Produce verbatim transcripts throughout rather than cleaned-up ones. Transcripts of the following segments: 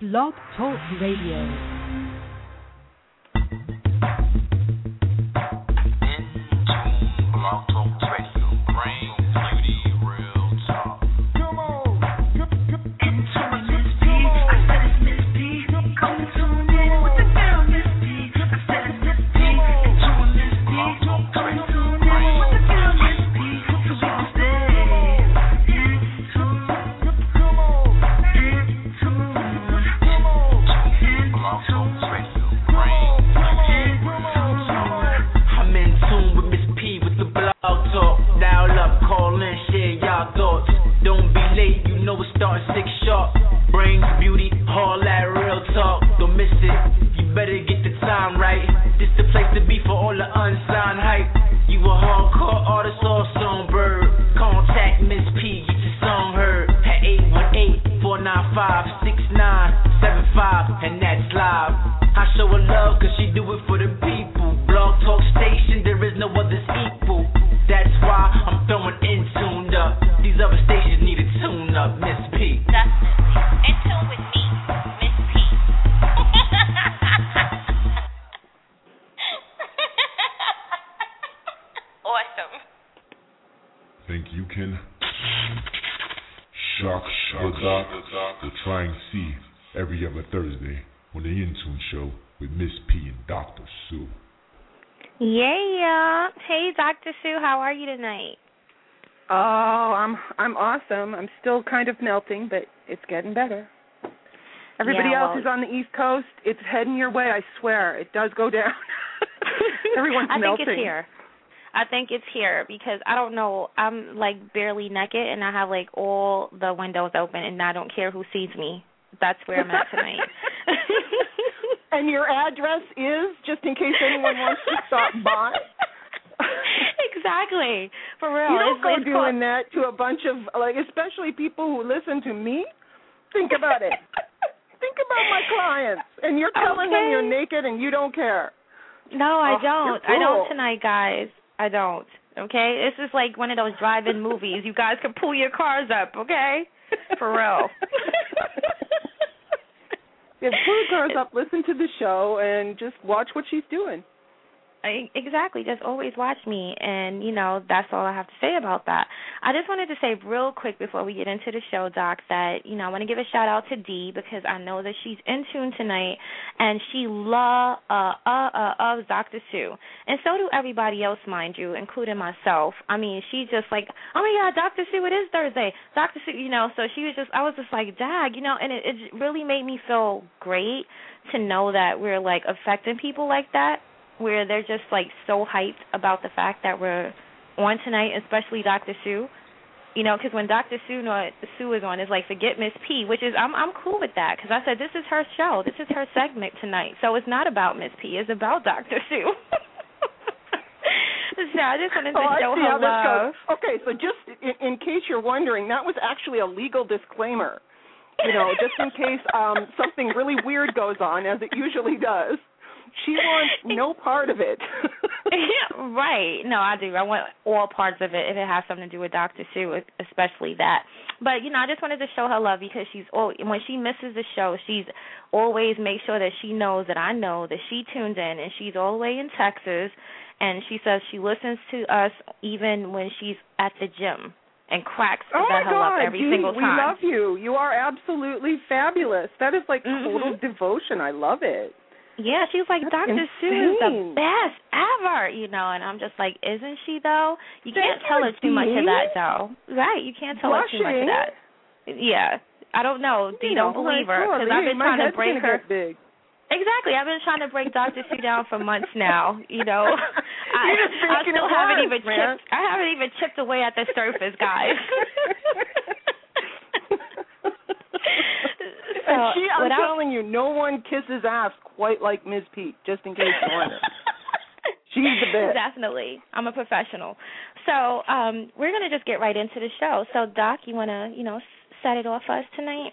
Blog Talk Radio. Oh, I'm I'm awesome. I'm still kind of melting, but it's getting better. Everybody yeah, else well, is on the East Coast. It's heading your way, I swear. It does go down. Everyone's I melting. I think it's here. I think it's here because I don't know. I'm like barely naked and I have like all the windows open and I don't care who sees me. That's where I'm at tonight. And your address is, just in case anyone wants to stop by? Exactly. For real. You don't it's, go it's doing called... that to a bunch of, like, especially people who listen to me. Think about it. Think about my clients. And you're telling okay. them you're naked and you don't care. No, I oh, don't. Cool. I don't tonight, guys. I don't. Okay? This is like one of those drive-in movies. You guys can pull your cars up, okay? For real. Yeah, pull your cars up, listen to the show, and just watch what she's doing. I, exactly. Just always watch me, and, you know, that's all I have to say about that. I just wanted to say real quick before we get into the show, Doc, that, you know, I want to give a shout-out to Dee because I know that she's in tune tonight, and she loves uh, uh, uh, uh, Doctor Sue. And so do everybody else, mind you, including myself. I mean, she just like, oh, my God, Doctor Sue, it is Thursday. Doctor Sue, you know, so she was just, I was just like, dag, you know, and it, it really made me feel great to know that we're, like, affecting people like that, where they're just, like, so hyped about the fact that we're on tonight, especially Doctor Sue. You know, because when Doctor Sue, no, Sue is on, it's like, forget Miss P, which is, I'm I'm cool with that, because I said this is her show. This is her segment tonight. So it's not about Miss P. It's about Doctor Sue. So I just wanted to oh, show I see her how this love. goes. Okay, so just in, in case you're wondering, that was actually a legal disclaimer. You know, just in case um, something really weird goes on, as it usually does. She wants no part of it. Right. No, I do. I want all parts of it if it has something to do with Doctor Sue, especially that. But, you know, I just wanted to show her love because she's all, when she misses the show, she's always make sure that she knows that I know that she tuned in, and she's all the way in Texas, and she says she listens to us even when she's at the gym and cracks oh the hell God, up every Dee, single time. We love you. You are absolutely fabulous. That is like mm-hmm. total devotion. I love it. Yeah, she was like, That's Doctor Sue is the best ever, you know, and I'm just like, isn't she, though? You Thank can't tell you, her too Dee. much of that, though. Right, you can't tell Blushing. her too much of that. Yeah, I don't know. Dee, you know, don't believe her, because hey, I've been my trying to head's break gonna her. Get big. Exactly, I've been trying to break Doctor Sue down for months now, you know. I, You're just I still haven't worse, even man. chipped, I haven't even chipped away at the surface, guys. So, and she, I'm without, telling you, no one kisses ass quite like Miz Pete, just in case you're wondering. She's the best. Definitely. I'm a professional. So um, we're going to just get right into the show. So, Doc, you want to, you know, set it off for us tonight?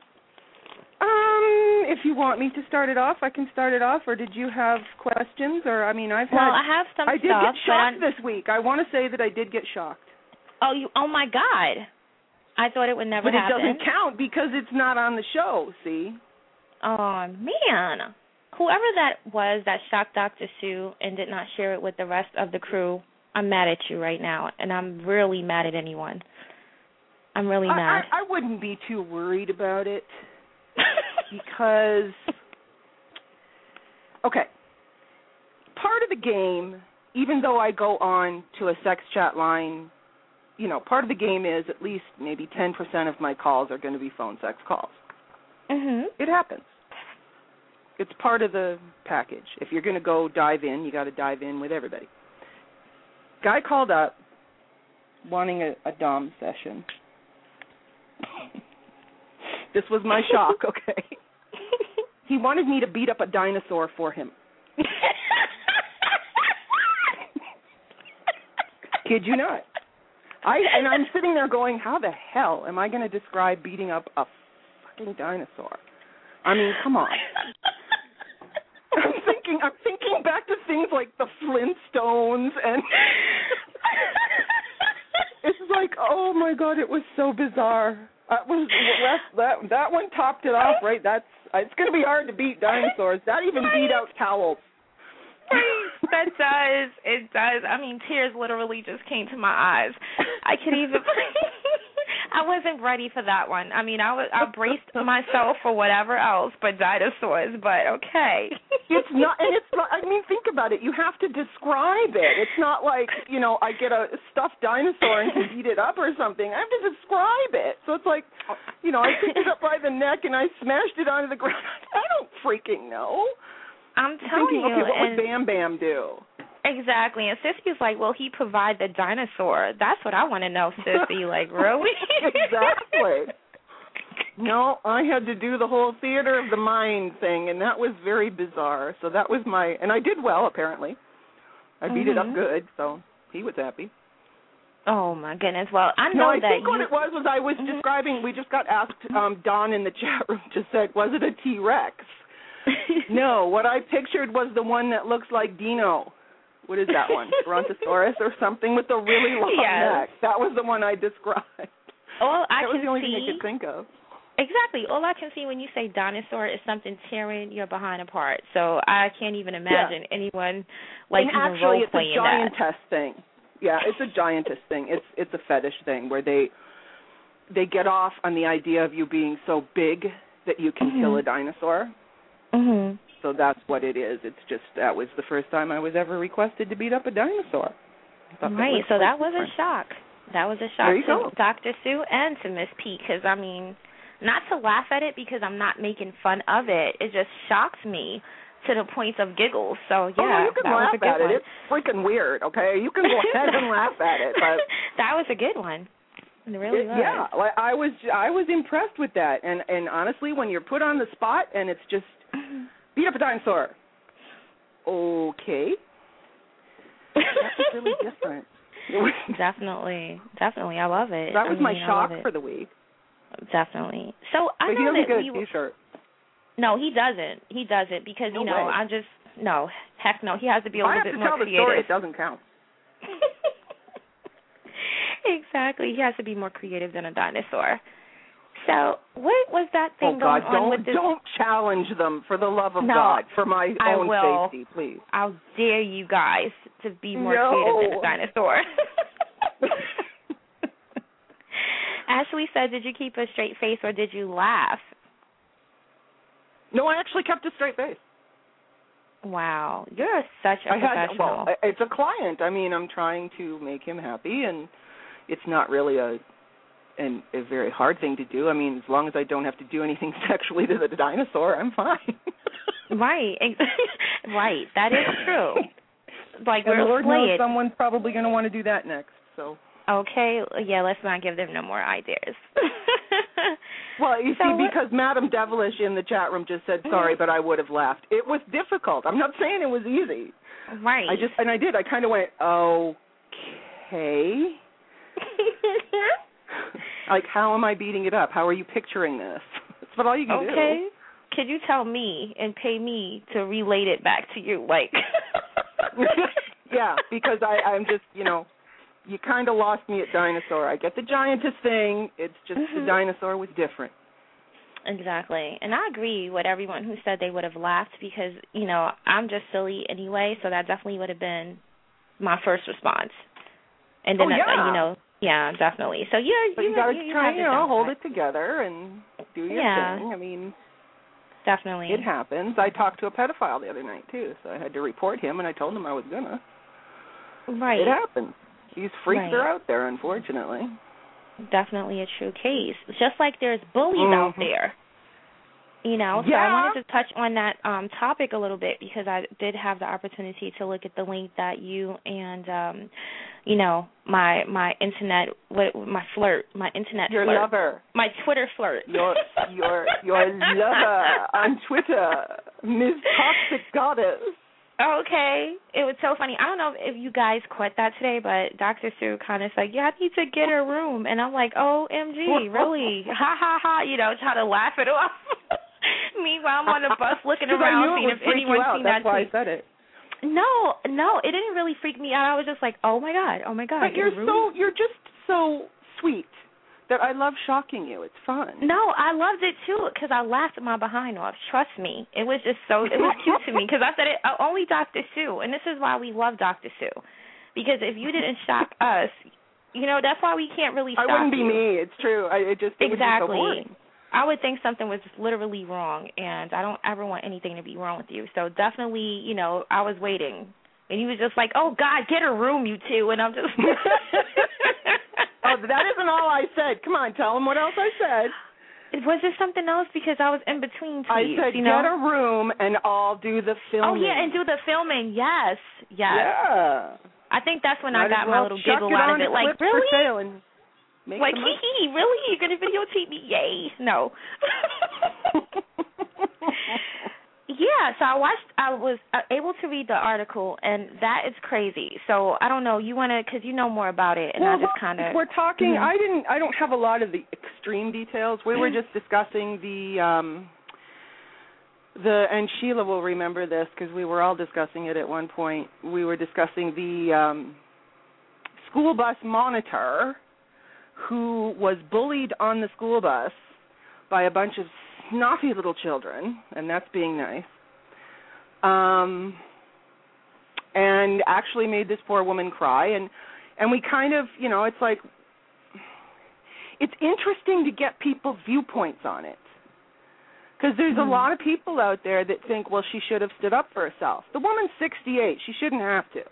Um, if you want me to start it off, I can start it off, or did you have questions? Or, I mean, I've had... Well, I have some I did stuff, get shocked but this week. I want to say that I did get shocked. Oh, you! Oh, my God. I thought it would never but it happen. doesn't count because it's not on the show, see? Oh, man. Whoever that was that shocked Doctor Sue and did not share it with the rest of the crew, I'm mad at you right now, and I'm really mad at anyone. I'm really I, mad. I, I wouldn't be too worried about it because, okay, part of the game, even though I go on to a sex chat line, you know, part of the game is at least maybe ten percent of my calls are going to be phone sex calls. Mhm. It happens. It's part of the package. If you're going to go dive in, you got to dive in with everybody. Guy called up wanting a, a dom session. This was my shock, okay? He wanted me to beat up a dinosaur for him. Kid you not. I and I'm sitting there going, how the hell am I going to describe beating up a fucking dinosaur? I mean, come on. I'm thinking, I'm thinking back to things like the Flintstones, and it's like, oh my God, it was so bizarre. That was that that one topped it off, right? That's it's going to be hard to beat dinosaurs. That even beat out towels. That does. It does. I mean, tears literally just came to my eyes. I could even. I wasn't ready for that one. I mean, I was. I braced myself for whatever else, but dinosaurs. But okay. It's not, and it's not. I mean, think about it. You have to describe it. It's not like, you know, I get a stuffed dinosaur and can beat it up or something. I have to describe it. So it's like, you know, I picked it up by the neck and I smashed it onto the ground. I don't freaking know. I'm telling thinking, you. Okay, what and would Bam Bam do? Exactly. And Sissy's like, well, he provide the dinosaur. That's what I want to know, Sissy. Like, really? Exactly. No, I had to do the whole theater of the mind thing, and that was very bizarre. So that was my, and I did well, apparently. I beat mm-hmm. it up good, so he was happy. Oh, my goodness. Well, I know no, I that think you... what it was was I was mm-hmm. describing, we just got asked, um, Don in the chat room just said, was it a T-Rex? No, what I pictured was the one that looks like Dino. What is that one? Brontosaurus or something with a really long yes. neck. That was the one I described. All I that was can the only see, thing I could think of. Exactly. All I can see when you say dinosaur is something tearing your behind apart. So I can't even imagine yeah. anyone like and even actually, role playing that. it's a giantess thing. Yeah, it's a giantess thing. It's it's a fetish thing where they they get off on the idea of you being so big that you can mm-hmm. kill a dinosaur. Mhm. So that's what it is. It's just that was the first time I was ever requested to beat up a dinosaur. Right, that so that was different. a shock. That was a shock to go. Doctor Sue and to Miss P, because, I mean, not to laugh at it because I'm not making fun of it. It just shocks me to the point of giggles. So, yeah, oh, you can that laugh was a good at one. it. It's freaking weird, okay? You can go ahead and laugh at it. But that was a good one. It really it, was. Yeah, like I was I was impressed with that. And, and honestly, when you're put on the spot and it's just beat up a dinosaur. Okay. That was really different. Definitely. Definitely. I love it. That was I my mean, shock for the week. Definitely. So I but know he doesn't that get a we T-shirt. No, he doesn't. He doesn't because, no you know, way. I just, no, heck no. He has to be a if little I have bit to more tell creative. the story, it doesn't count. Exactly. He has to be more creative than a dinosaur. So what was that thing oh, God, going don't, on with this? Don't challenge them, for the love of no, God, for my I own will. safety, please. I'll dare you guys to be more no. creative than a dinosaur. Ashley said, did you keep a straight face or did you laugh? No, I actually kept a straight face. Wow. You're such a I had, professional. well, it's a client. I mean, I'm trying to make him happy, and it's not really a And a very hard thing to do. I mean, as long as I don't have to do anything sexually to the dinosaur, I'm fine. Right. Right. That is true. Like, and we're Lord play knows it. someone's probably going to want to do that next. So. Okay. Yeah, let's not give them no more ideas. Well, you so see, what? because Madam Devilish in the chat room just said, sorry, but I would have laughed. It was difficult. I'm not saying it was easy. Right. I just, and I did. I kind of went, okay. Like, how am I beating it up? How are you picturing this? That's what all you can okay. do. Okay. Could you tell me and pay me to relate it back to you? Like, yeah, because I, I'm just, you know, you kind of lost me at dinosaur. I get the giantess thing. It's just mm-hmm. the dinosaur was different. Exactly. And I agree with everyone who said they would have laughed because, you know, I'm just silly anyway, so that definitely would have been my first response. And then, oh, yeah. uh, you know, yeah, definitely. So you're, but you, you got to you, you try, you know, hold it it together and do your yeah. thing. I mean, definitely. it happens. I talked to a pedophile the other night, too, so I had to report him, and I told him I was going to. Right. It happens. These freaks right. are out there, unfortunately. Definitely a true case. Just like there's bullies mm-hmm. out there. You know, yeah. so I wanted to touch on that um, topic a little bit because I did have the opportunity to look at the link that you and, um, you know, my my internet, what, my flirt, my internet your flirt. lover. My Twitter flirt. Your, your, your lover on Twitter, Miz Toxic Goddess. Okay. It was so funny. I don't know if you guys caught that today, but Doctor Sue kind of said, yeah, I need to get a room. And I'm like, O M G, really? Ha, ha, ha, you know, try to laugh it off. Meanwhile, I'm on the bus looking around seeing if anyone's seen that That's why tweet. I said it. No, no, it didn't really freak me out. I was just like, oh, my God, oh, my God. But you're so, you're just so sweet that I love shocking you. It's fun. No, I loved it, too, because I laughed my behind off. Trust me. It was just so, it was cute to me because I said it, uh, only Doctor Sue, and this is why we love Doctor Sue. Because if you didn't shock us, you know, that's why we can't really shock you. I wouldn't be me. It's true. I, it just, it exactly. would be so boring. I would think something was just literally wrong, and I don't ever want anything to be wrong with you. So definitely, you know, I was waiting. And he was just like, oh, God, get a room, you two. And I'm just... oh, that isn't all I said. Come on, tell him what else I said. Was there something else? Because I was in between tweets, I said, you know? get a room and I'll do the filming. Oh, yeah, and do the filming. Yes, yes. Yeah. I think that's when Might I got well my little giggle out of it. Like, for really? Sale and make like, hee hee, really? You're going to videotape me? Yay. No. Yeah, so I watched, I was able to read the article, and that is crazy. So I don't know, you want to, because you know more about it, and well, I just kind of. We're talking, mm-hmm. I didn't, I don't have a lot of the extreme details. We were just discussing the, um, the, and Sheila will remember this because we were all discussing it at one point. We were discussing the um, school bus monitor who was bullied on the school bus by a bunch of snotty little children, and that's being nice, um, and actually made this poor woman cry. And, and we kind of, you know, it's like, it's interesting to get people's viewpoints on it. Because there's mm-hmm. a lot of people out there that think, well, she should have stood up for herself. The woman's sixty-eight. She shouldn't have to.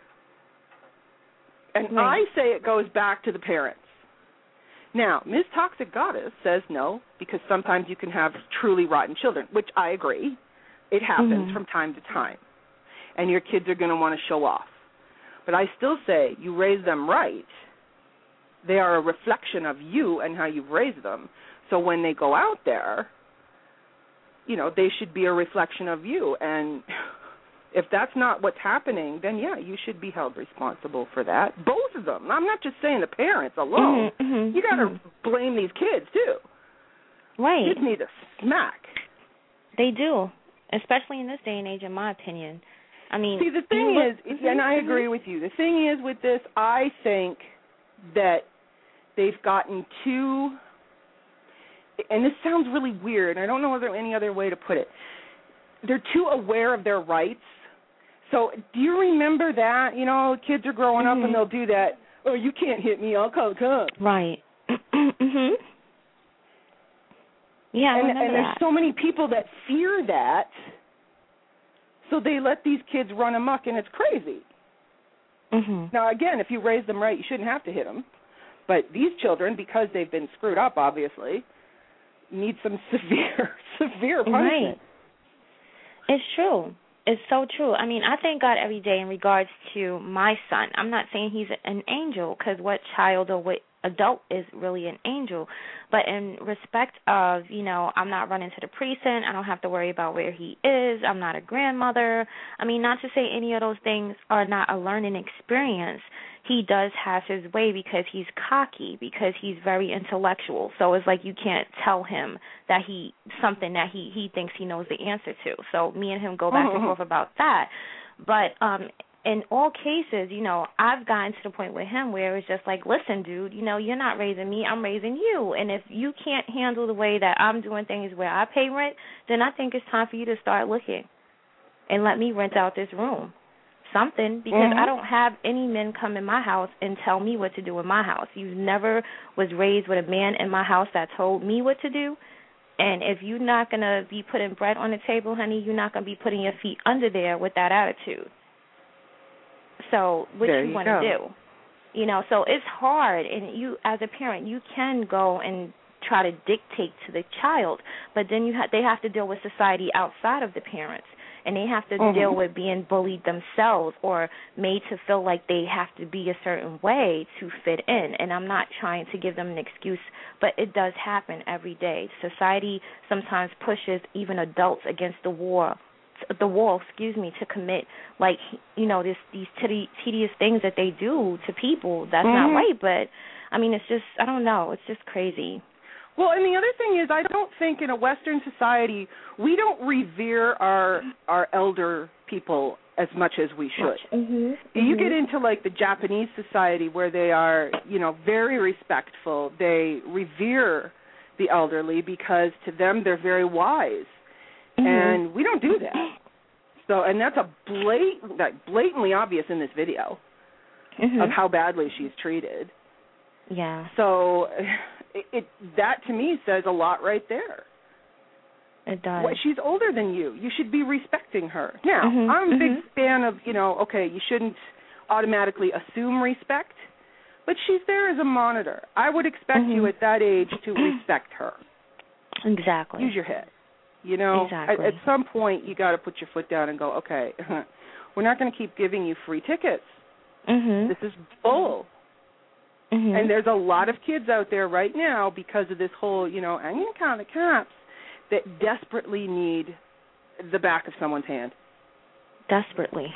And right. I say it goes back to the parents. Now, Miz Toxic Goddess says no, because sometimes you can have truly rotten children, which I agree. It happens mm-hmm. from time to time. And your kids are going to want to show off. But I still say you raise them right. They are a reflection of you and how you've raised them. So when they go out there, you know, they should be a reflection of you. And if that's not what's happening, then, yeah, you should be held responsible for that. Both of them. I'm not just saying the parents alone. Mm-hmm, mm-hmm, you got to mm-hmm. blame these kids, too. Right. Kids need a smack. They do, especially in this day and age, in my opinion. I mean, see, the thing is, look, and I agree with you, the thing is with this, I think that they've gotten too, and this sounds really weird, and I don't know if there's any other way to put it, they're too aware of their rights. So do you remember that? You know, kids are growing mm-hmm. up and they'll do that. Oh, you can't hit me. I'll call the cops. Right. mm-hmm. Yeah, I and, remember and there's that. so many people that fear that, so they let these kids run amok, and it's crazy. Mm-hmm. Now, again, if you raise them right, you shouldn't have to hit them. But these children, because they've been screwed up, obviously, need some severe, severe punishment. Right. It's true. It's so true. I mean, I thank God every day in regards to my son. I'm not saying he's an angel, because what child or what adult is really an angel. But in respect of, you know, I'm not running to the precinct. I don't have to worry about where he is. I'm not a grandmother. I mean, not to say any of those things are not a learning experience. He does have his way because he's cocky, because he's very intellectual. So it's like you can't tell him that he something that he, he thinks he knows the answer to. So me and him go back and forth about that. But um, in all cases, you know, I've gotten to the point with him where it's just like, listen, dude, you know, you're not raising me, I'm raising you. And if you can't handle the way that I'm doing things where I pay rent, then I think it's time for you to start looking and let me rent out this room. Something, because mm-hmm. I don't have any men come in my house and tell me what to do in my house. You never was raised with a man in my house that told me what to do. And if you're not going to be putting bread on the table, honey, you're not going to be putting your feet under there with that attitude. So what there you, you want to do? You know, so it's hard. And you, as a parent, you can go and try to dictate to the child, but then you ha- they have to deal with society outside of the parents. And they have to mm-hmm. deal with being bullied themselves or made to feel like they have to be a certain way to fit in. And I'm not trying to give them an excuse, but it does happen every day. Society sometimes pushes even adults against the war, the wall, excuse me, to commit, like, you know, this these tedious things that they do to people. That's mm-hmm. not right, but, I mean, it's just, I don't know, it's just crazy. Well, and the other thing is, I don't think in a Western society we don't revere our our elder people as much as we should. Mm-hmm. You mm-hmm. get into like the Japanese society where they are, you know, very respectful. They revere the elderly because to them they're very wise, mm-hmm. and we don't do that. So, and that's a blatant, like blatantly obvious in this video mm-hmm. of how badly she's treated. Yeah. So. It, it that to me says a lot right there. It does. Well, she's older than you. You should be respecting her. Now, mm-hmm, I'm a mm-hmm. big fan of, you know, okay, you shouldn't automatically assume respect, but she's there as a monitor. I would expect mm-hmm. you at that age to respect her. Exactly. Use your head. You know, exactly. at, at some point you got to put your foot down and go, okay, we're not going to keep giving you free tickets. Mm-hmm. This is bull. Mm-hmm. And there's a lot of kids out there right now because of this whole, you know, I'm going to count the cops, that desperately need the back of someone's hand. Desperately.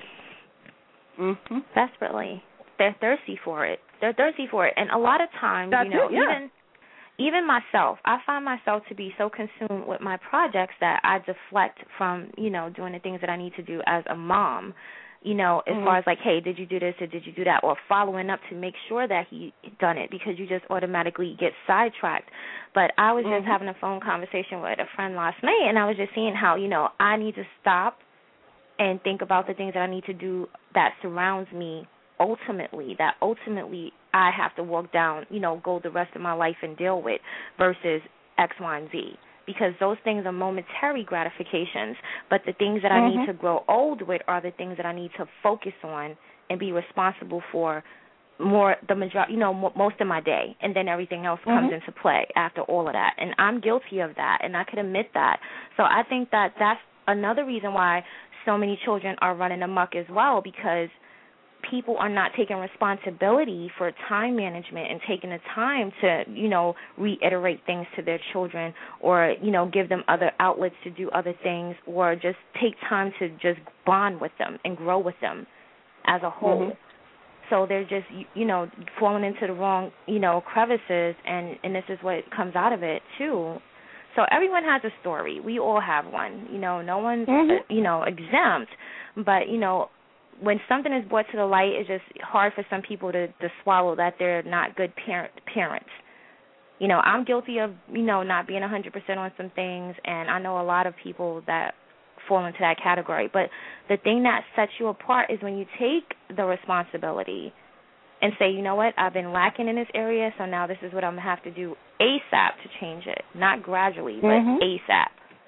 Mm-hmm. Desperately. They're thirsty for it. They're thirsty for it. And a lot of times, That's you know, it, yeah. even even myself, I find myself to be so consumed with my projects that I deflect from, you know, doing the things that I need to do as a mom. You know, as mm-hmm. far as like, hey, did you do this or did you do that? Or following up to make sure that he done it, because you just automatically get sidetracked. But I was mm-hmm. just having a phone conversation with a friend last night, and I was just seeing how, you know, I need to stop and think about the things that I need to do that surrounds me ultimately, that ultimately I have to walk down, you know, go the rest of my life and deal with versus X, Y, and Z. Because those things are momentary gratifications, but the things that mm-hmm. I need to grow old with are the things that I need to focus on and be responsible for more, the majority, you know, m- most of my day, and then everything else mm-hmm. comes into play after all of that. And I'm guilty of that, and I could admit that. So I think that that's another reason why so many children are running amok as well, because people are not taking responsibility for time management and taking the time to, you know, reiterate things to their children, or, you know, give them other outlets to do other things, or just take time to just bond with them and grow with them as a whole. Mm-hmm. So they're just, you know, falling into the wrong, you know, crevices, and, and this is what comes out of it, too. So everyone has a story. We all have one. You know, no one's, mm-hmm. you know, exempt. But, you know, when something is brought to the light, it's just hard for some people to, to swallow that they're not good parent, parents. You know, I'm guilty of, you know, not being one hundred percent on some things, and I know a lot of people that fall into that category. But the thing that sets you apart is when you take the responsibility and say, you know what, I've been lacking in this area, so now this is what I'm going to have to do ASAP to change it. Not gradually, but mm-hmm. ASAP.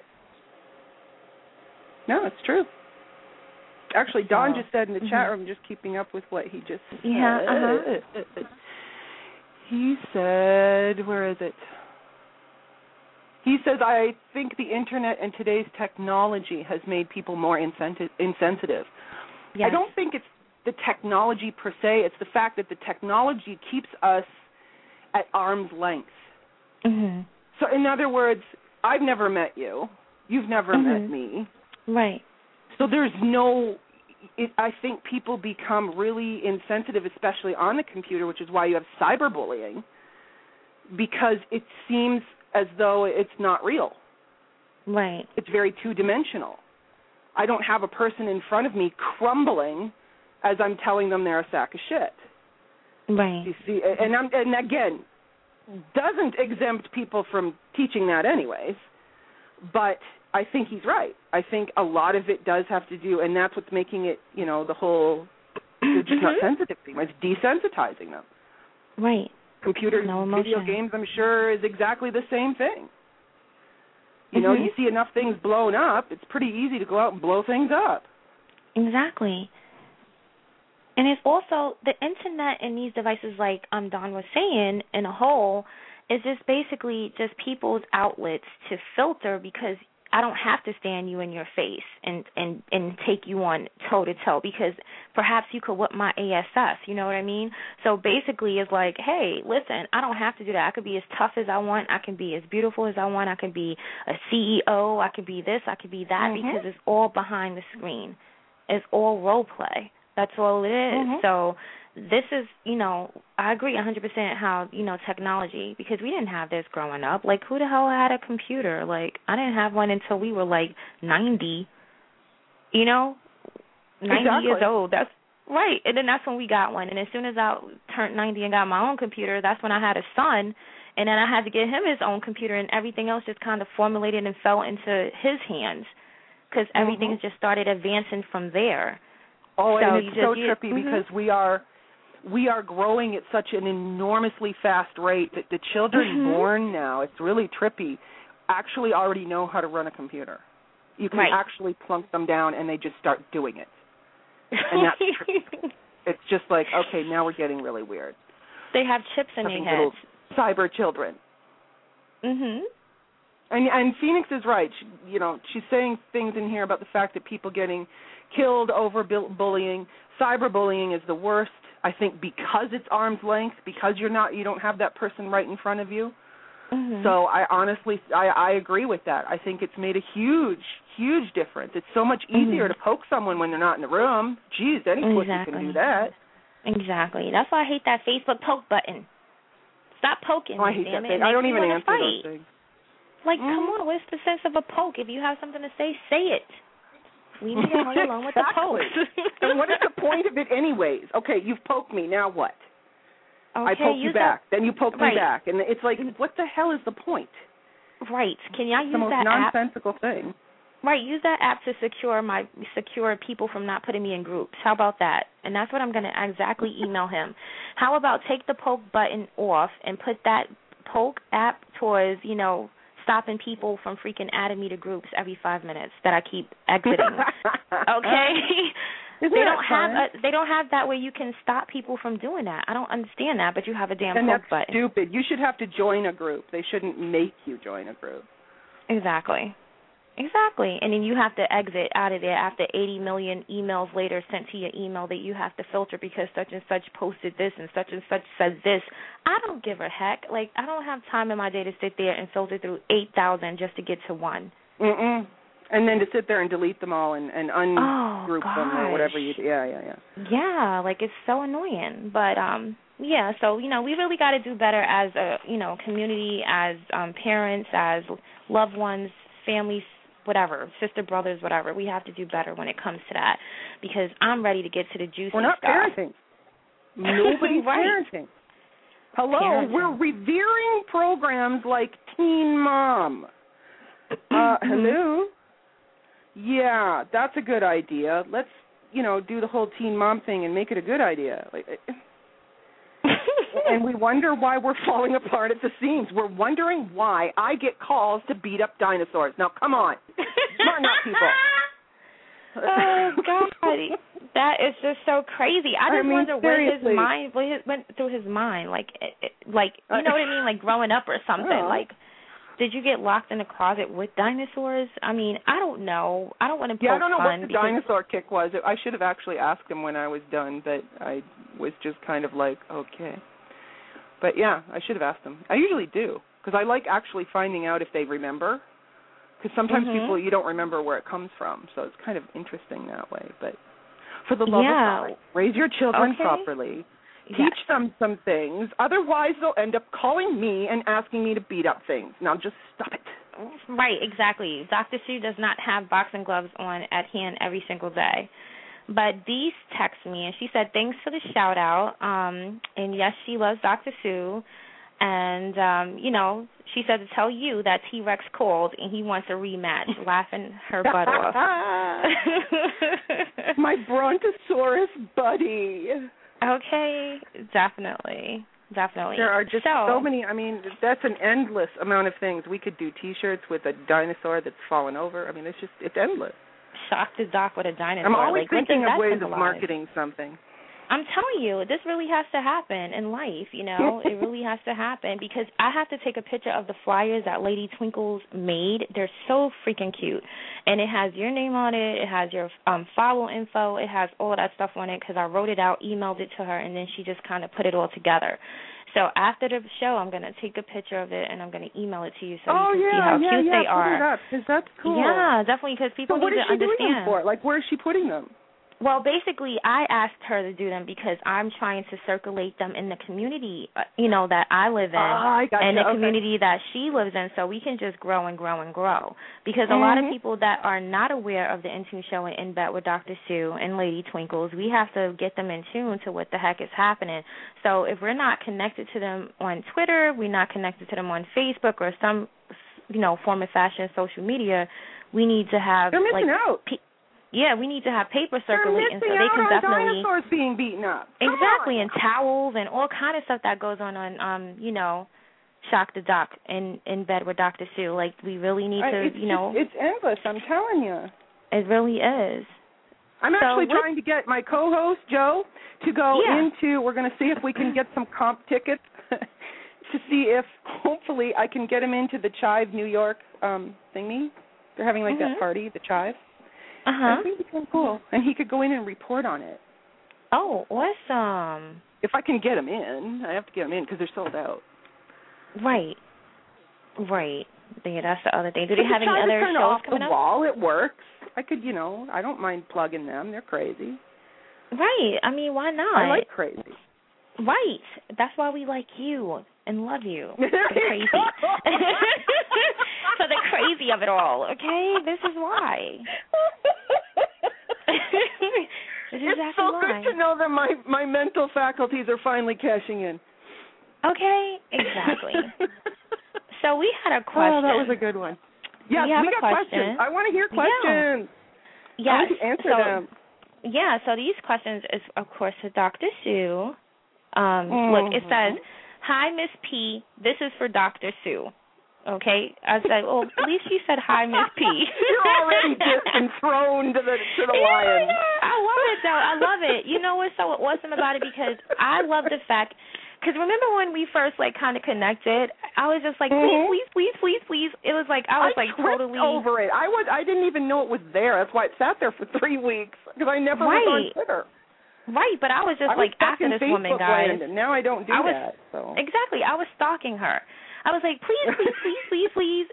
No, it's true. Actually, Don oh. just said in the mm-hmm. chat room, just keeping up with what he just said. Yeah, uh-huh. He said, where is it? He says, I think the Internet and today's technology has made people more insensi- insensitive. Yes. I don't think it's the technology per se. It's the fact that the technology keeps us at arm's length. Mm-hmm. So, in other words, I've never met you. You've never mm-hmm. met me. Right. So there's no, it, I think people become really insensitive, especially on the computer, which is why you have cyberbullying, because it seems as though it's not real. Right. It's very two-dimensional. I don't have a person in front of me crumbling as I'm telling them they're a sack of shit. Right. You see, and I'm, and again, doesn't exempt people from teaching that anyways, but I think he's right. I think a lot of it does have to do, and that's what's making it, you know, the whole, they're just not sensitive to them. It's desensitizing them. Right. Computers, no video games, I'm sure, is exactly the same thing. You know, mm-hmm. you see enough things blown up, it's pretty easy to go out and blow things up. Exactly. And it's also the internet and these devices, like um, Don was saying, in a whole, is just basically just people's outlets to filter, because I don't have to stand you in your face and, and, and take you on toe-to-toe, because perhaps you could whip my A S S, you know what I mean? So basically it's like, hey, listen, I don't have to do that. I could be as tough as I want. I can be as beautiful as I want. I can be a C E O. I could be this. I could be that, mm-hmm. because it's all behind the screen. It's all role play. That's all it is. Mm-hmm. So this is, you know, I agree one hundred percent how, you know, technology, because we didn't have this growing up. Like, who the hell had a computer? Like, I didn't have one until we were, like, ninety, you know, ninety exactly. years old. That's right. And then that's when we got one. And as soon as I turned ninety and got my own computer, that's when I had a son. And then I had to get him his own computer, and everything else just kind of formulated and fell into his hands, because everything mm-hmm. just started advancing from there. Oh, so and it's just, so you, trippy mm-hmm. because we are we are growing at such an enormously fast rate that the children mm-hmm. born now, it's really trippy, actually already know how to run a computer. You can right. actually plunk them down and they just start doing it. And that's trippy. It's just like, okay, now we're getting really weird. They have chips in Having their heads. Cyber children. Mhm. And and Phoenix is right. She, you know, she's saying things in here about the fact that people getting killed over bullying. Cyberbullying is the worst. I think because it's arm's length, because you're not, you don't have that person right in front of you. Mm-hmm. So I honestly, I, I agree with that. I think it's made a huge, huge difference. It's so much easier mm-hmm. to poke someone when they're not in the room. Geez, any pussy exactly. can do that. Exactly. That's why I hate that Facebook poke button. Stop poking. Oh, I hate damn that it. thing. I don't even answer fight. those things. Like, mm. come on, what's the sense of a poke? If you have something to say, say it. We need to go along with the pokes. And what is the point of it anyways? Okay, you've poked me, now what? Okay, I poke you back, that, then you poke right. me back. And it's like, what the hell is the point? Right. Can y'all it's use the most that nonsensical app? thing. Right, use that app to secure my secure people from not putting me in groups. How about that? And that's what I'm going to exactly email him. How about take the poke button off and put that poke app towards, you know, stopping people from freaking adding me to groups every five minutes that I keep exiting. Okay? Isn't they that don't fun? have a, they don't have that where you can stop people from doing that. I don't understand that, but you have a damn and poke that's button. Stupid. You should have to join a group. They shouldn't make you join a group. Exactly. Exactly. And then you have to exit out of there after eighty million emails later sent to your email that you have to filter because such and such posted this and such and such said this. I don't give a heck. Like, I don't have time in my day to sit there and filter through eight thousand just to get to one. Mm-mm. And then to sit there and delete them all and, and ungroup oh, them or whatever you do. Yeah, yeah, yeah. Yeah, like it's so annoying. But, um, yeah, so, you know, we really got to do better as a, you know, community, as um, parents, as loved ones, families, whatever, sister, brothers, whatever. We have to do better when it comes to that because I'm ready to get to the juicy stuff. We're not stuff. parenting. Nobody's right. parenting. Hello, Parenting. We're revering programs like Teen Mom. Uh, hello? Yeah, that's a good idea. Let's, you know, do the whole Teen Mom thing and make it a good idea. Like, and we wonder why we're falling apart at the seams. We're wondering why I get calls to beat up dinosaurs. Now, come on. Smarten up, people. Oh, God. That is just so crazy. I just I mean, wonder what seriously. his mind, what his, went through his mind. Like, it, it, like you know what I mean? Like growing up or something. Oh. Like, did you get locked in a closet with dinosaurs? I mean, I don't know. I don't want to poke Yeah, I don't know fun what the because, dinosaur kick was. I should have actually asked him when I was done, but I was just kind of like, okay. But, yeah, I should have asked them. I usually do, because I like actually finding out if they remember, because sometimes mm-hmm. people, you don't remember where it comes from, so it's kind of interesting that way. But for the love yeah. of God, raise your children okay. properly. Yes. Teach them some things. Otherwise, they'll end up calling me and asking me to beat up things. Now, just stop it. Right, exactly. Doctor Sue does not have boxing gloves on at hand every single day. But Dee texted me, and she said, thanks for the shout-out. Um, and, yes, she loves Doctor Sue. And, um, you know, she said to tell you that T-Rex called, and he wants a rematch, laughing her butt off. My Brontosaurus buddy. Okay, definitely. Definitely. There are just so, so many. I mean, that's an endless amount of things. We could do T-shirts with a dinosaur that's fallen over. I mean, it's just, it's endless. Shock the doc with a dinosaur. I'm always like, thinking of ways symbolize? of marketing something. I'm telling you, this really has to happen in life, you know. It really has to happen because I have to take a picture of the flyers that Lady Twinkles made. They're so freaking cute. And it has your name on it. It has your um, follow info. It has all of that stuff on it because I wrote it out, emailed it to her, and then she just kind of put it all together. So after the show, I'm going to take a picture of it, and I'm going to email it to you so oh, you can yeah, see how yeah, cute yeah, they are. Put it up, because that's cool. Yeah, definitely, because people so need to understand. what is she doing them for? Like, where is she putting them? Well, basically, I asked her to do them because I'm trying to circulate them in the community, uh, you know, that I live in, oh, I gotcha. and the okay. community that she lives in, so we can just grow and grow and grow. Because mm-hmm. a lot of people that are not aware of the Intune Show and In Bed with Doctor Sue and Lady Twinkles, we have to get them in tune to what the heck is happening. So if we're not connected to them on Twitter, we're not connected to them on Facebook or some, you know, form of fashion social media, we need to have They're missing like, out. Pe- Yeah, we need to have paper circulating so They're they missing can out on definitely dinosaurs being beaten up. Come exactly, on. and towels and all kind of stuff that goes on on um you know, Shock the Doc in in Bed with Doctor Sue. Like we really need to, it's you know, just, it's endless. I'm telling you, it really is. I'm so actually with, trying to get my co-host Joe to go yeah. into. We're going to see if we can get some comp tickets to see if hopefully I can get him into the Chive New York um thingy. They're having like mm-hmm. that party, the Chive. Uh-huh. I think it's kind of cool. And he could go in and report on it. Oh, awesome. If I can get him in. I have to get him in because they're sold out. Right. Right. Yeah, that's the other thing. Do they but have the any other kind of shows off coming the up? wall. It works. I could, you know, I don't mind plugging them. They're crazy. Right. I mean, why not? I like crazy. Right. That's why we like you and love you. For the crazy. For the crazy of it all, okay? This is why. This is it's exactly so why. good to know that my, my mental faculties are finally cashing in. Okay, exactly. So we had a question. Oh, that was a good one. Yes, we, have we a got question. questions. I want to hear questions. Yeah. I Yes. want to answer so, them. Yeah, so these questions is, of course, to Doctor Sue. Um, mm-hmm. Look, it says, hi, Miss P. This is for Doctor Sue. Okay? I said, well, at least she said, hi, Miss P. You're already just enthroned to the, to the yeah, lion. Yeah, I love it, though. I love it. You know what's so awesome about it? Because I love the fact, because remember when we first, like, kind of connected, I was just like, please, mm-hmm. please, please, please, please. It was like, I was, I like, tripped totally over it. I was. I didn't even know it was there. That's why it sat there for three weeks, because I never right. was on Twitter. Right, but I was just, I was like, after this Facebook woman, guys. Land, and now I don't do I was, that. So. Exactly. I was stalking her. I was like, please, please, please, please, please.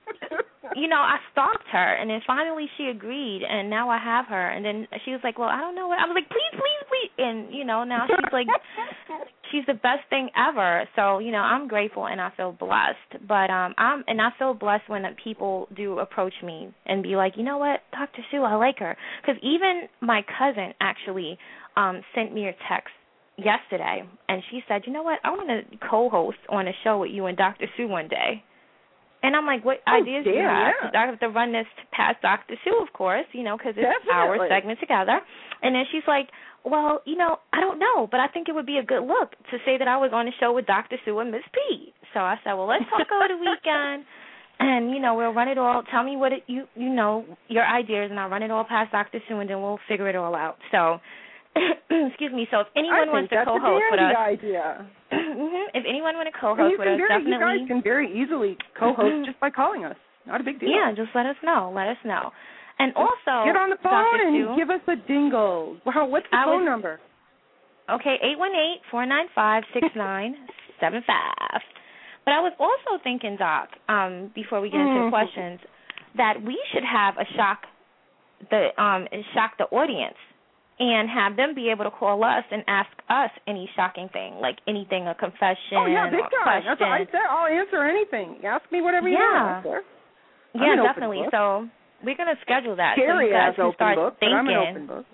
You know, I stalked her, and then finally she agreed, and now I have her. And then she was like, well, I don't know what. I was like, please, please, please. And, you know, now she's like, she's the best thing ever. So, you know, I'm grateful, and I feel blessed. But, um, I'm, and I feel blessed when people do approach me and be like, you know what, Doctor Sue, I like her. Because even my cousin actually um, sent me a text yesterday, and she said, you know what, I want to co-host on a show with you and Doctor Sue one day. And I'm like, what oh, ideas damn, do you have? Yeah. I have to run this past Doctor Sue, of course, you know, because it's Definitely. our segment together. And then she's like, well, you know, I don't know, but I think it would be a good look to say that I was on a show with Doctor Sue and Miss P. So I said, well, let's talk over the weekend. And, you know, we'll run it all. Tell me what it, you, you know, your ideas, and I'll run it all past Doctor Sue, and then we'll figure it all out. So, excuse me. So if anyone I wants think to that's co-host a with us, idea. mm-hmm, if anyone want to co-host you with us, very, definitely. You guys can very easily co-host just by calling us. Not a big deal. Yeah, just let us know. Let us know. And also, get on the phone Doctor and Sue, give us a dingle. Wow, what's the I phone was, number? Okay, eight one eight, four nine five, six nine seven five. But I was also thinking, Doc, um, before we get into mm-hmm. the questions, that we should have a shock the um shock the audience and have them be able to call us and ask us any shocking thing, like anything, a confession. Oh yeah, big or time. That's what I said. I'll answer anything. Ask me whatever you yeah. want. Yeah, definitely. So we're gonna schedule that. Scary so you guys as can open start book, thinking. but I'm an open book.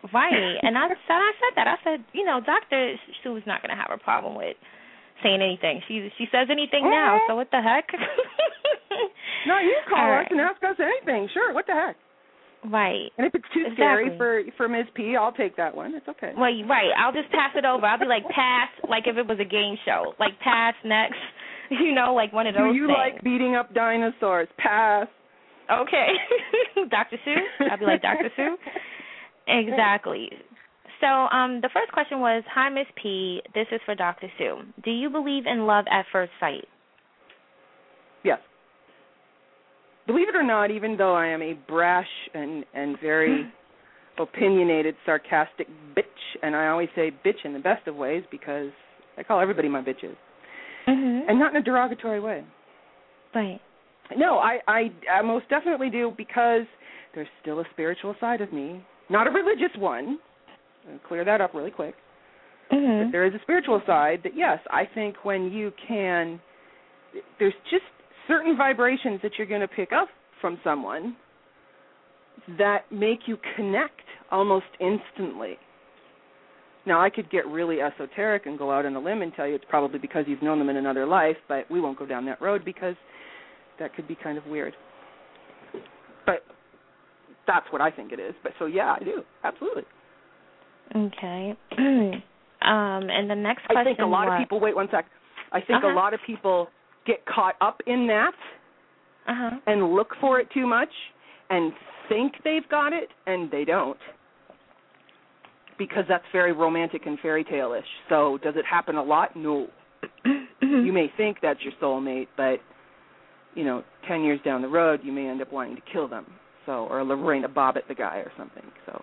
Right. And I said, I said that. I said, you know, Doctor Sue's not going to have a problem with saying anything. She she says anything mm-hmm. now, so what the heck? No, you call All us right. and ask us anything. Sure, what the heck? Right. And if it's too exactly. scary for for Miz P, I'll take that one. It's okay. Well, right. I'll just pass it over. I'll be like, pass, like if it was a game show. Like, pass, next. You know, like one of those Do you things. like beating up dinosaurs? Pass. Okay. Doctor Sue? I'll be like, Doctor Sue? Exactly. So um, the first question was, hi, Miss P. This is for Doctor Sue. Do you believe in love at first sight? Yes. Believe it or not, even though I am a brash and, and very opinionated, sarcastic bitch, and I always say bitch in the best of ways because I call everybody my bitches, mm-hmm. and not in a derogatory way. Right. No, I, I, I most definitely do because there's still a spiritual side of me, not a religious one. I'll clear that up really quick. Mm-hmm. But there is a spiritual side that, yes, I think when you can, there's just certain vibrations that you're going to pick up from someone that make you connect almost instantly. Now, I could get really esoteric and go out on a limb and tell you it's probably because you've known them in another life, but we won't go down that road because that could be kind of weird. But that's what I think it is. But so, yeah, I do. Absolutely. Okay. um, and the next question I think a lot was, of people, wait one sec. I think uh-huh. a lot of people get caught up in that uh-huh. and look for it too much and think they've got it, and they don't. Because that's very romantic and fairy tale-ish. So does it happen a lot? No. You may think that's your soulmate, but, you know, ten years down the road, you may end up wanting to kill them. So, or Lorena Bobbitt the guy or something. So.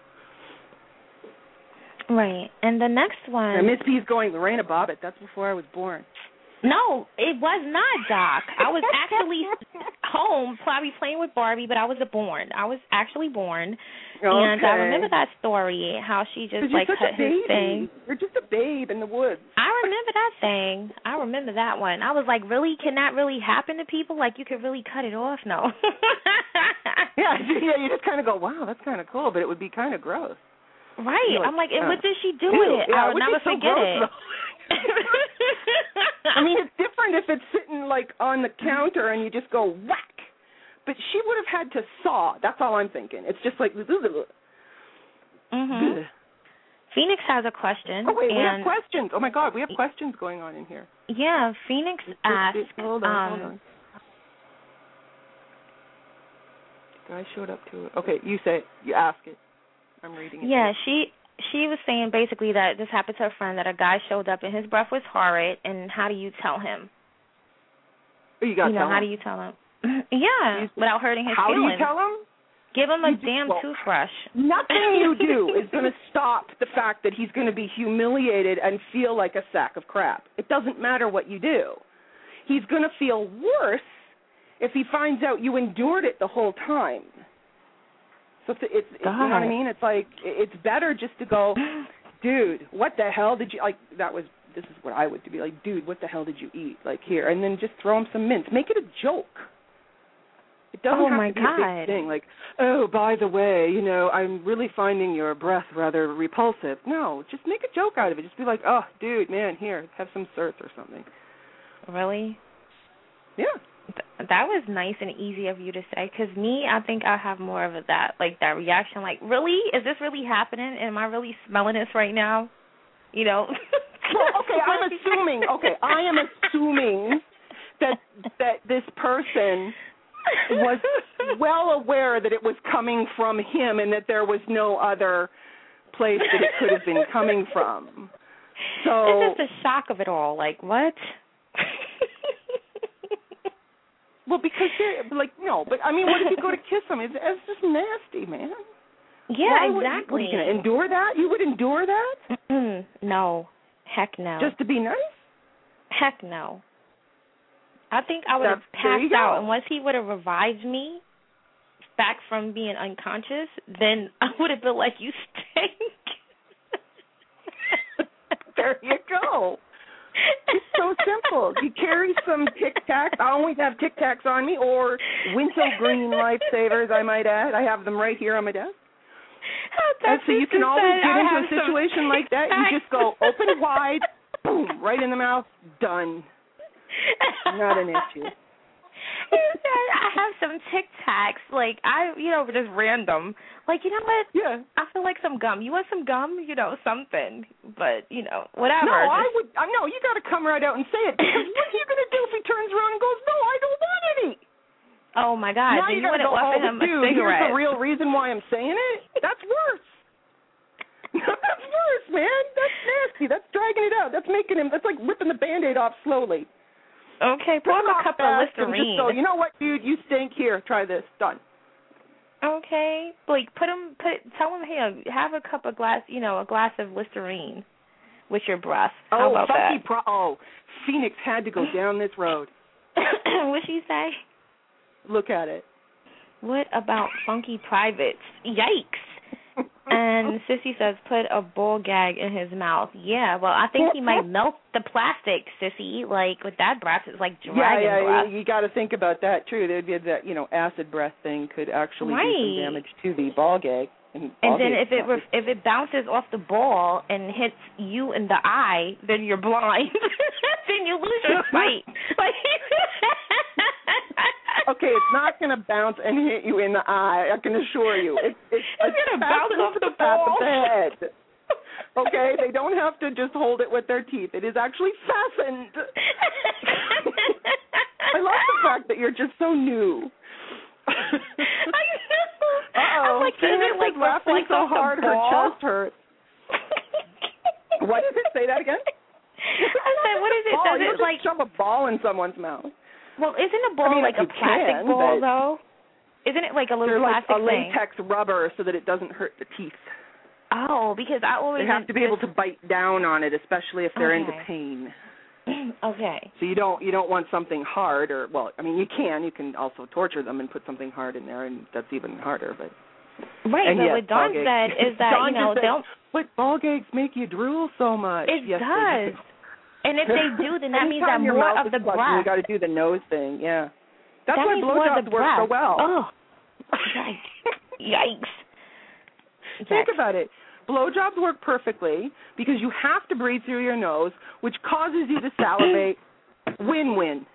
Right. And the next one. And Miss P's going, Lorena Bobbitt, that's before I was born. No, it was not, Doc. I was actually home, probably playing with Barbie, but I was born. I was actually born. Okay. And I remember that story, how she just, like, you're such cut a baby. his thing. You're just a babe in the woods. I remember that thing. I remember that one. I was like, really? Can that really happen to people? Like, you could really cut it off? No. yeah, yeah, you just kind of go, wow, that's kind of cool, but it would be kind of gross. Right. Like, I'm like, uh, what did she do ew, with it? yeah, I will never so forget gross, it. I mean, it's different if it's sitting, like, on the counter and you just go whack. But she would have had to saw. That's all I'm thinking. It's just like... Mm-hmm. Phoenix has a question. Oh, wait, and we have questions. Oh, my God, we have questions going on in here. Yeah, Phoenix asked... Hold on, um, hold on. I showed up to it. Okay, you say it. You ask it. I'm reading it. Yeah, she she was saying basically that this happened to a friend, that a guy showed up and his breath was horrid, and how do you tell him? You got to you know, tell how him. do you tell him? yeah, you, without hurting his how feelings. How do you tell him? Give him a you damn do, well, toothbrush. Nothing you do is going to stop the fact that he's going to be humiliated and feel like a sack of crap. It doesn't matter what you do. He's going to feel worse if he finds out you endured it the whole time. So it's, it's, it's you know what I mean? It's like, it's better just to go, dude, what the hell did you, like, that was, this is what I would do, be like, dude, what the hell did you eat? Like, here, and then just throw him some mints. Make it a joke. It doesn't oh have my to be God. a big thing, like, oh, by the way, you know, I'm really finding your breath rather repulsive. No, just make a joke out of it. Just be like, oh, dude, man, here, have some surf or something. Really? Yeah. That was nice and easy of you to say, because me, I think I have more of that, like that reaction, like, really? Is this really happening? Am I really smelling this right now? You know? Well, okay, I'm assuming, okay, I am assuming that that this person was well aware that it was coming from him and that there was no other place that it could have been coming from. So it's just the shock of it all, like, what? Well, because they're, like, no, but, I mean, what if you go to kiss them? It's, it's just nasty, man. Yeah, Why exactly. Would, what, are you going to endure that? You would endure that? Mm-mm. No. Heck no. Just to be nice? Heck no. I think I would have That's, passed out, and once he would have revived me back from being unconscious, then I would have been like, you stink. There you go. It's so simple. You carry some Tic Tacs. I always have Tic Tacs on me, or Wintergreen Lifesavers, I might add. I have them right here on my desk. How And so you can always get into a situation like that. You just go open wide, boom, right in the mouth, done. Not an issue. He said, I have some Tic Tacs, like, I, you know, just random. Like, you know what? Yeah. I feel like some gum. You want some gum? You know, something. But, you know, whatever. No, I would, I know, you got to come right out and say it. Because what are you going to do if he turns around and goes, no, I don't want any? Oh, my God. Now then you, you want to go, offer oh, him dude, a cigarette. Here's the real reason why I'm saying it? That's worse. That's worse, man. That's nasty. That's dragging it out. That's making him, that's like ripping the Band-Aid off slowly. Okay, pour him a cup of Listerine. Just go, you know what, dude? You stink. Here, try this. Done. Okay, like put him, put tell him, hey, have a cup of glass, you know, a glass of Listerine with your breath. How oh, about funky that? Pro- oh, Phoenix had to go down this road. What'd she say? Look at it. What about funky privates? Yikes! And Sissy says, put a ball gag in his mouth. Yeah, well, I think he might melt the plastic, Sissy. Like, with that breath, it's like dragon yeah, yeah, breath. You, you got to think about that, too. There'd be that, you know, acid breath thing could actually right. do some damage to the ball gag. And, and then if it ref- if it bounces off the ball and hits you in the eye, then you're blind. Then you lose your sight. Like, okay, it's not going to bounce and hit you in the eye, I can assure you. It, it's it's going to bounce off the, the ball. Of the head. Okay, they don't have to just hold it with their teeth. It is actually fastened. I love the fact that you're just so new. I know. Uh-oh. Like, does it, like, laughing so hard her chest hurts. What did it? Say that again? I said, what is it? Ball. Does you it, like... shove a ball in someone's mouth. Well, isn't a ball I mean, like a plastic can, ball, though? Isn't it like a little They're plastic like a thing? latex rubber so that it doesn't hurt the teeth. Oh, because I always... They have to be able to bite down on it, especially if they're okay. into pain. Okay. So you don't you don't want something hard, or well, I mean you can you can also torture them and put something hard in there, and that's even harder. But right, and but yes, what Dawn said is that Dawn you know said, they'll. But ball gags make you drool so much. It yes, does. And if they do, then that means that your more mouth of the is plugged, breath. You got to do the nose thing, yeah. That's that why blowjobs work so well. Oh, yikes! Yikes! Think about it. Blowjobs work perfectly because you have to breathe through your nose, which causes you to salivate. Win-win.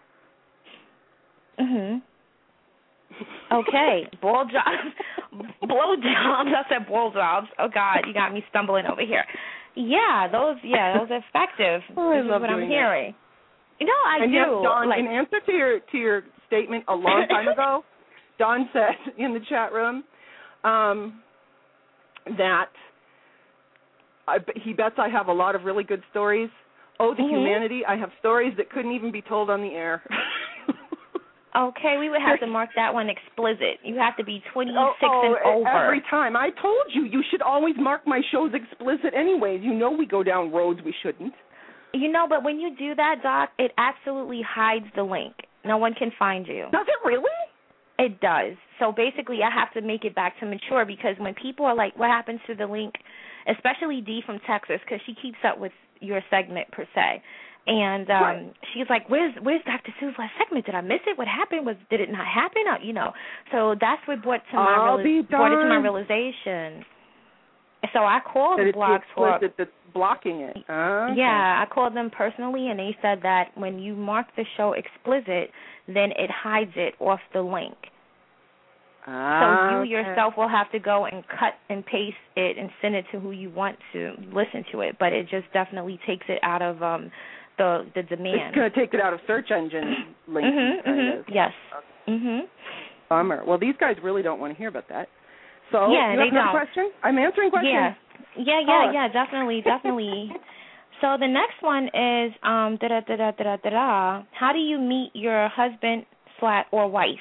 Mhm. Okay, ball jobs, blow jobs. I said ball jobs. Oh God, you got me stumbling over here. Yeah, those. Yeah, those are effective. Oh, I this love is what doing I'm hearing. That. No, I and do. Yes, Dawn, like, in answer to your to your statement a long time ago, Dawn said in the chat room um, that I, he bets I have a lot of really good stories. Oh, to mm-hmm. humanity, I have stories that couldn't even be told on the air. Okay, we would have to mark that one explicit. You have to be twenty-six oh, oh, and over. Every time. I told you, you should always mark my shows explicit anyways. You know we go down roads we shouldn't. You know, but when you do that, Doc, it absolutely hides the link. No one can find you. Does it really? It does. So basically, I have to make it back to mature because when people are like, what happens to the link, especially Dee from Texas, because she keeps up with your segment per se. And um, right. she's like, "Where's Where's Doctor Sue's last segment? Did I miss it? What happened? Was did it not happen? Or, you know." So that's what brought to my I'll reali- be brought it to my darned. realization. So I called that it's Blog Talk. That's blocking it. Uh, okay. Yeah, I called them personally, and they said that when you mark the show explicit, then it hides it off the link. Ah, so you okay. yourself will have to go and cut and paste it and send it to who you want to listen to it. But it just definitely takes it out of um, the the demand. It's going to take it out of search engine links. Mm-hmm, kind mm-hmm. of. Yes. Mhm. Bummer. Well, these guys really don't want to hear about that. So, yeah, you they have another don't. question? I'm answering questions. Yeah, yeah, yeah, yeah. Definitely, definitely. So the next one is um da da da da da da da. How do you meet your husband slash or wife?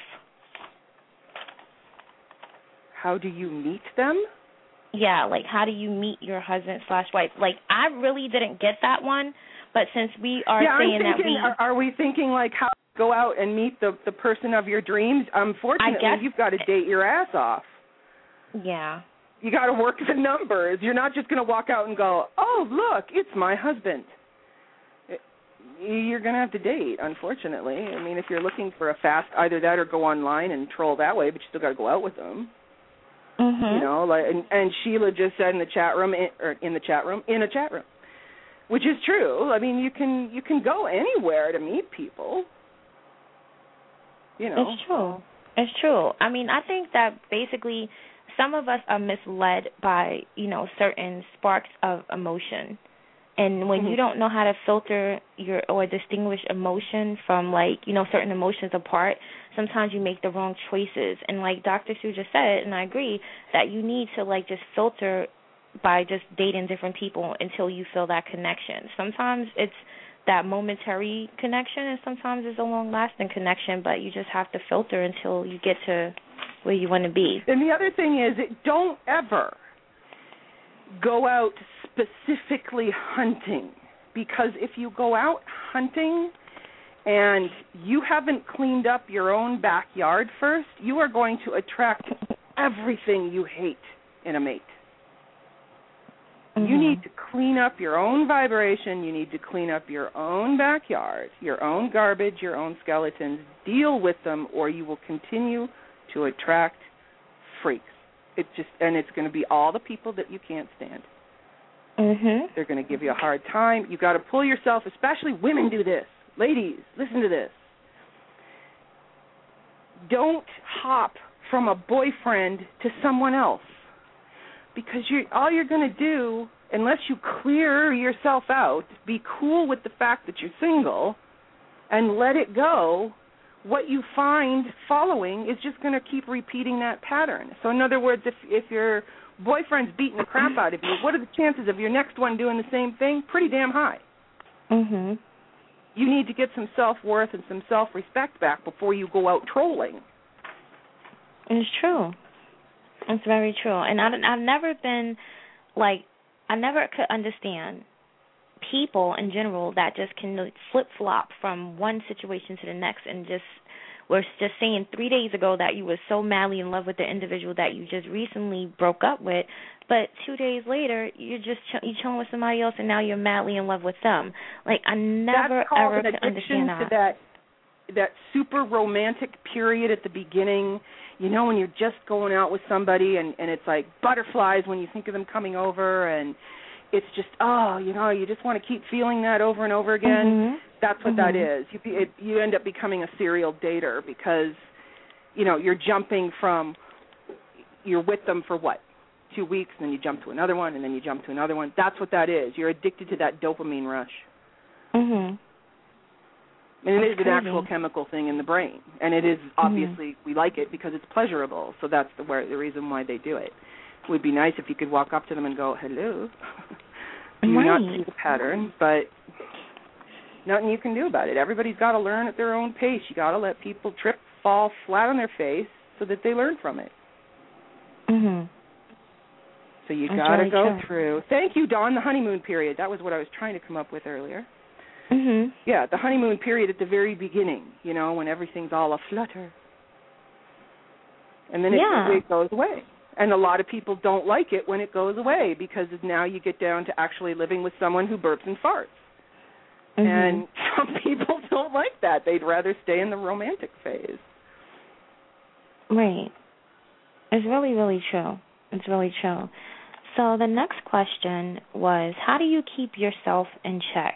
How do you meet them? Yeah, like how do you meet your husband slash wife? Like I really didn't get that one, but since we are yeah, saying I'm thinking, that we are, are we thinking like how to go out and meet the the person of your dreams? Unfortunately, I guess, you've got to date your ass off. Yeah. You got to work the numbers. You're not just going to walk out and go, "Oh, look, it's my husband." You're going to have to date, unfortunately. I mean, if you're looking for a fast, either that or go online and troll that way, but you still got to go out with them. Mm-hmm. You know, like and, and Sheila just said in the chat room, in, or in the chat room, in a chat room, which is true. I mean, you can you can go anywhere to meet people. You know, it's true. It's true. I mean, I think that basically some of us are misled by, you know, certain sparks of emotion. And when mm-hmm. you don't know how to filter your or distinguish emotion from, like, you know, certain emotions apart, sometimes you make the wrong choices. And like Doctor Sue just said, and I agree, that you need to, like, just filter by just dating different people until you feel that connection. Sometimes it's that momentary connection, and sometimes it's a long-lasting connection, but you just have to filter until you get to where you want to be. And the other thing is, don't ever go out specifically hunting, because if you go out hunting and you haven't cleaned up your own backyard first, you are going to attract everything you hate in a mate. Mm-hmm. You need to clean up your own vibration. You need to clean up your own backyard, your own garbage, your own skeletons. Deal with them, or you will continue to attract freaks. It's just, and it's going to be all the people that you can't stand. Mm-hmm. They're going to give you a hard time. You got to pull yourself, especially women do this. Ladies, listen to this. Don't hop from a boyfriend to someone else, because you all you're going to do, unless you clear yourself out, be cool with the fact that you're single and let it go, what you find following is just going to keep repeating that pattern. So in other words, if if your boyfriend's beating the crap out of you, what are the chances of your next one doing the same thing? Pretty damn high. Mhm. You need to get some self-worth and some self-respect back before you go out trolling. It's true. It's very true. And I, I've never been, like, I never could understand people in general that just can flip-flop from one situation to the next and just were just saying three days ago that you were so madly in love with the individual that you just recently broke up with, but two days later you're just ch- you're chilling with somebody else and now you're madly in love with them. Like, I never That's called ever an could addiction understand that. to that that super romantic period at the beginning. You know, when you're just going out with somebody and, and it's like butterflies when you think of them coming over, and it's just, oh, you know, you just want to keep feeling that over and over again. Mm-hmm. That's what mm-hmm. that is. You it, you end up becoming a serial dater because, you know, you're jumping from, you're with them for what, two weeks, and then you jump to another one, and then you jump to another one. That's what that is. You're addicted to that dopamine rush. Mhm. And it That's is an crazy. actual chemical thing in the brain, and it is obviously mm-hmm. we like it because it's pleasurable. So that's the where, the reason why they do it. It would be nice if you could walk up to them and go, "Hello." Do you right. not see the pattern? But nothing you can do about it. Everybody's got to learn at their own pace. You got to let people trip, fall flat on their face, so that they learn from it. Mhm. So you That's got to really go true. through. Thank you, Dawn. The honeymoon period. That was what I was trying to come up with earlier. Mhm. Yeah, the honeymoon period at the very beginning, you know, when everything's all aflutter. And then it, Yeah. it goes away. And a lot of people don't like it when it goes away because now you get down to actually living with someone who burps and farts. Mhm. And some people don't like that. They'd rather stay in the romantic phase. Right. It's really, really true. It's really true. So the next question was, how do you keep yourself in check?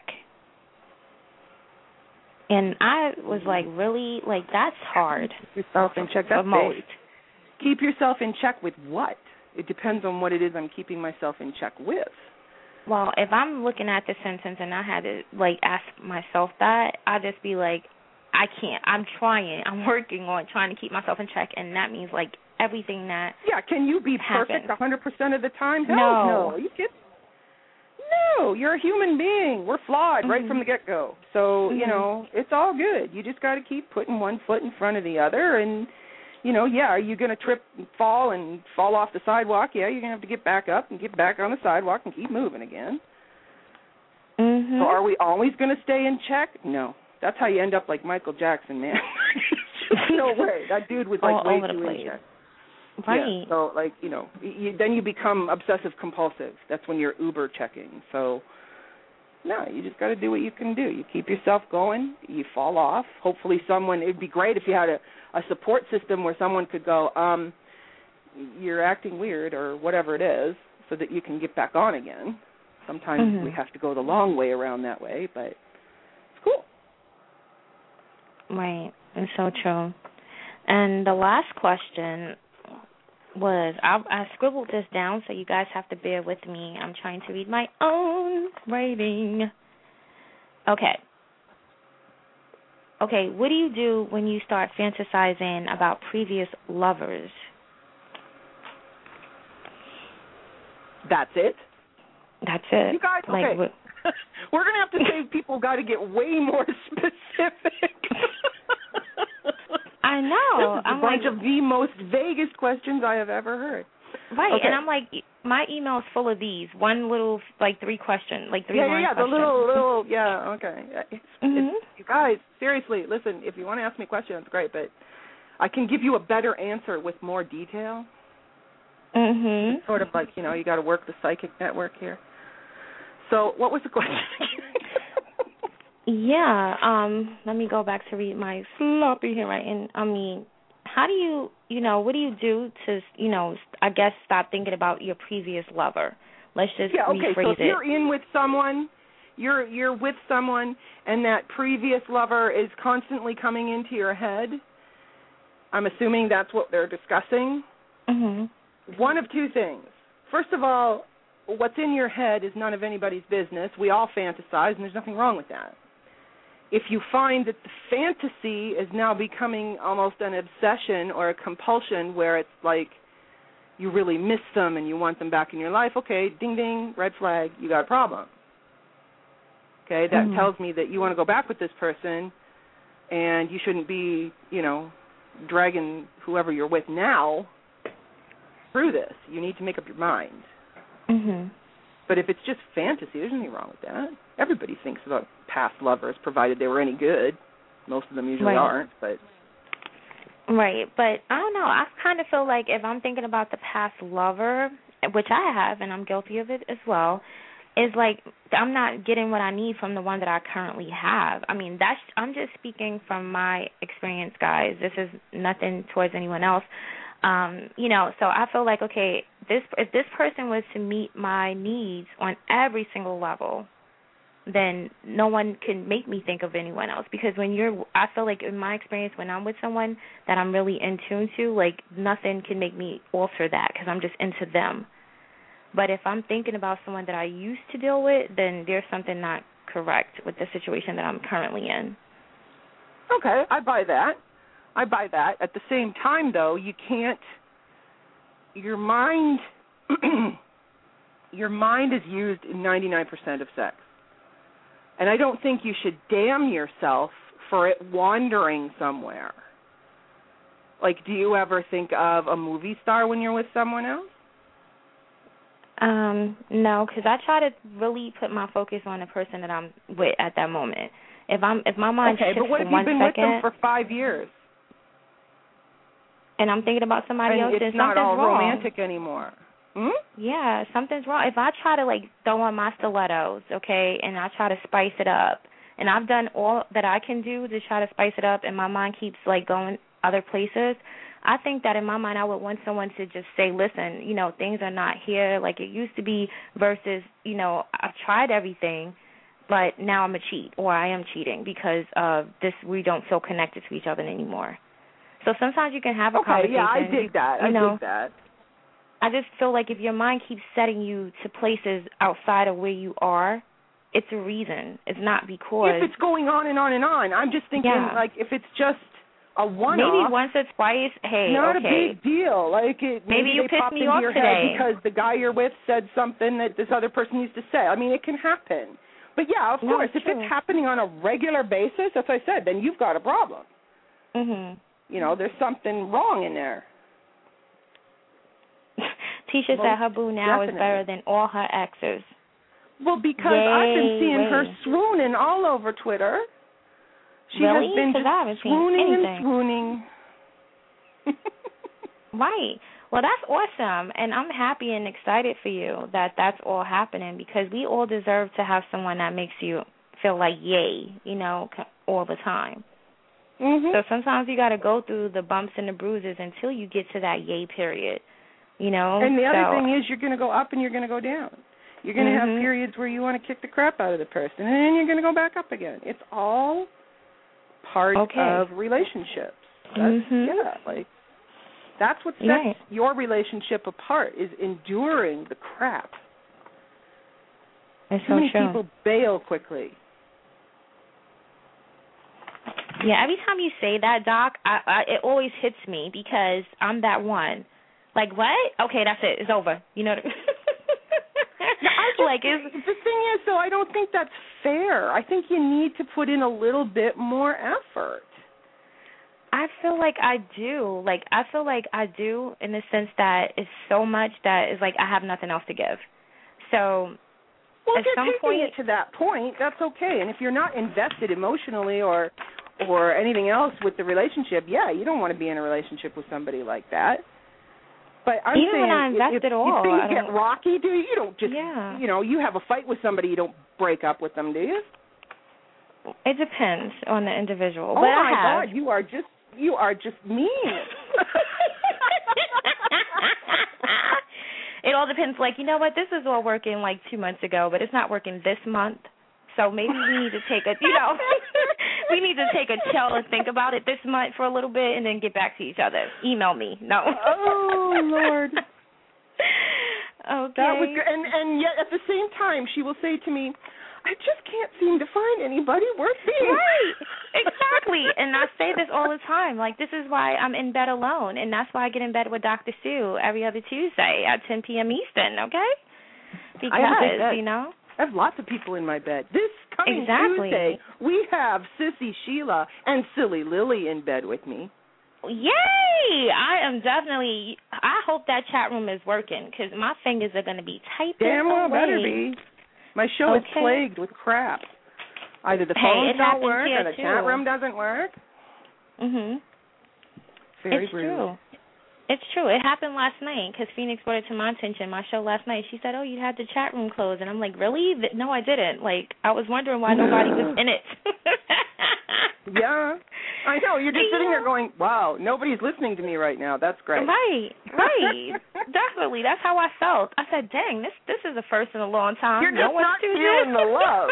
And I was like, really? Like, that's hard. Keep yourself in check. That's for most. big. Keep yourself in check with what? It depends on what it is I'm keeping myself in check with. Well, if I'm looking at the sentence and I had to, like, ask myself that, I'd just be like, I can't. I'm trying. I'm working on trying to keep myself in check, and that means, like, everything that Yeah, can you be happens. perfect one hundred percent of the time? Hell No. no. You get No, you're a human being. We're flawed mm-hmm. right from the get-go. So, mm-hmm. you know, it's all good. You just got to keep putting one foot in front of the other. And, you know, yeah, are you going to trip and fall and fall off the sidewalk? Yeah, you're going to have to get back up and get back on the sidewalk and keep moving again. Mm-hmm. So are we always going to stay in check? No. That's how you end up like Michael Jackson, man. No way. That dude was, like, all way over the too place. in check. Right. Yeah, so, like, you know, you, then you become obsessive-compulsive. That's when you're Uber-checking. So, no, you just got to do what you can do. You keep yourself going. You fall off. Hopefully someone, it would be great if you had a, a support system where someone could go, um, you're acting weird or whatever it is so that you can get back on again. Sometimes mm-hmm. we have to go the long way around that way, but it's cool. Right. It's so true. And the last question was, I, I scribbled this down, so you guys have to bear with me. I'm trying to read my own writing. Okay. Okay, what do you do when you start fantasizing about previous lovers? That's it? That's it. You guys, like, okay. We're going to have to say people got to get way more specific. I know. This is a I'm bunch like, of the most vaguest questions I have ever heard. Right, okay. And I'm like, my email's full of these. One little, like, three question, like three yeah, line yeah, yeah, questions. the little, little, yeah, okay. It's, mm-hmm. it's, you guys, seriously, listen, if you want to ask me questions, great, but I can give you a better answer with more detail. Mm-hmm. It's sort of like, you know, you got to work the psychic network here. So what was the question? yeah, um, let me go back to read my sloppy handwriting. I mean, how do you, you know, what do you do to, you know, I guess stop thinking about your previous lover? Let's just yeah, okay, rephrase so if it. you're in with someone, you're you're with someone, and that previous lover is constantly coming into your head, I'm assuming that's what they're discussing. Mm-hmm. One of two things. First of all, what's in your head is none of anybody's business. We all fantasize, and there's nothing wrong with that. If you find that the fantasy is now becoming almost an obsession or a compulsion where it's like you really miss them and you want them back in your life, okay, ding, ding, red flag, you got a problem. Okay, that mm-hmm. tells me that you want to go back with this person and you shouldn't be, you know, dragging whoever you're with now through this. You need to make up your mind. Mm-hmm. But if it's just fantasy, there's nothing wrong with that. Everybody thinks about past lovers, provided they were any good. Most of them usually right. aren't, but... Right, but I don't know. I kind of feel like if I'm thinking about the past lover, which I have, and I'm guilty of it as well, is like I'm not getting what I need from the one that I currently have. I mean, that's I'm just speaking from my experience, guys. This is nothing towards anyone else. Um, you know, so I feel like, okay, this if this person was to meet my needs on every single level, then no one can make me think of anyone else. Because when you're, I feel like in my experience, when I'm with someone that I'm really in tune to, like nothing can make me alter that because I'm just into them. But if I'm thinking about someone that I used to deal with, then there's something not correct with the situation that I'm currently in. Okay, I buy that. I buy that. At the same time, though, you can't, your mind, your mind is used in ninety-nine percent of sex. And I don't think you should damn yourself for it wandering somewhere. Like, do you ever think of a movie star when you're with someone else? Um, no, because I try to really put my focus on the person that I'm with at that moment. If I'm, if my mind okay, shifts but what if for you've been one with second, them for five years? And I'm thinking about somebody and else, then it's not something's all wrong. romantic anymore. Hmm? Yeah, something's wrong. If I try to, like, throw on my stilettos, okay, and I try to spice it up, and I've done all that I can do to try to spice it up, and my mind keeps, like, going other places, I think that in my mind I would want someone to just say, listen, you know, things are not here like it used to be versus, you know, I've tried everything, but now I'm a cheat, or I am cheating because of this, we don't feel connected to each other anymore. So sometimes you can have a okay, conversation. yeah, I dig that. You I know, dig that. I just feel like if your mind keeps setting you to places outside of where you are, it's a reason. It's not because... If it's going on and on and on. I'm just thinking, yeah. like, if it's just a one-off... Maybe once or twice, hey, not okay. a big deal. Like it, maybe, maybe you they pissed popped me into off your today. head because the guy you're with said something that this other person used to say. I mean, it can happen. But, yeah, of no, course, it's if true. it's happening on a regular basis, as I said, then you've got a problem. Mm-hmm. You know, there's something wrong in there. Tisha Most said her boo now definitely. is better than all her exes. Well, because Yay, I've been seeing way. her swooning all over Twitter. She really? has been Because I haven't just seen swooning anything. and swooning. Right. Well, that's awesome, and I'm happy and excited for you that that's all happening because we all deserve to have someone that makes you feel like yay, you know, all the time. Mm-hmm. So sometimes you got to go through the bumps and the bruises until you get to that yay period. You know? And the other so, thing is you're going to go up and you're going to go down. You're going to mm-hmm. have periods where you want to kick the crap out of the person, and then you're going to go back up again. It's all part okay. of relationships. That's, mm-hmm. Yeah, like, that's what sets right. your relationship apart, is enduring the crap. It's Too so many true. people bail quickly. Yeah, every time you say that, Doc, I, I, it always hits me because I'm that one. Like, what? Okay, that's it. It's over. You know what I mean? I just, like, it's, the thing is, though, I don't think that's fair. I think you need to put in a little bit more effort. I feel like I do. Like, I feel like I do in the sense that it's so much that it's like I have nothing else to give. So, well, at if you're some taking point, it to that point, that's okay. And if you're not invested emotionally or or anything else with the relationship, yeah, you don't want to be in a relationship with somebody like that. But I'm even saying, when I invest if, at all, if things I get don't, rocky, do you? You don't just, yeah. you know, you have a fight with somebody, you don't break up with them, do you? It depends on the individual. Oh but my I have. God, you are just, you are just mean. It all depends. Like, you know what? This is all working like two months ago, but it's not working this month. So maybe we need to take a, you know, we need to take a chill and think about it this month for a little bit and then get back to each other. Email me. No. Oh, Lord. Okay. That was good. And, and yet at the same time, she will say to me, I just can't seem to find anybody worth being. Right. Exactly. And I say this all the time. Like, this is why I'm in bed alone, and that's why I get in bed with Doctor Sue every other Tuesday at ten p.m. Eastern, okay? Because, you know. I have lots of people in my bed. This coming exactly. Tuesday, we have Sissy Sheila and Silly Lily in bed with me. Yay! I am definitely, I hope that chat room is working because my fingers are going to be typing Damn well away. better be. My show okay. is plagued with crap. Either the hey, phones don't work here or the too. chat room doesn't work. Mhm. Very it's rude. true. It's true. It happened last night because Phoenix brought it to my attention. My show last night, she said, oh, you had the chat room closed. And I'm like, really? No, I didn't. Like, I was wondering why nobody was in it. Yeah. I know. You're just yeah. sitting there going, wow, nobody's listening to me right now. That's great. Right. Right. Definitely. That's how I felt. I said, dang, this this is the first in a long time. You're no just not feeling the love.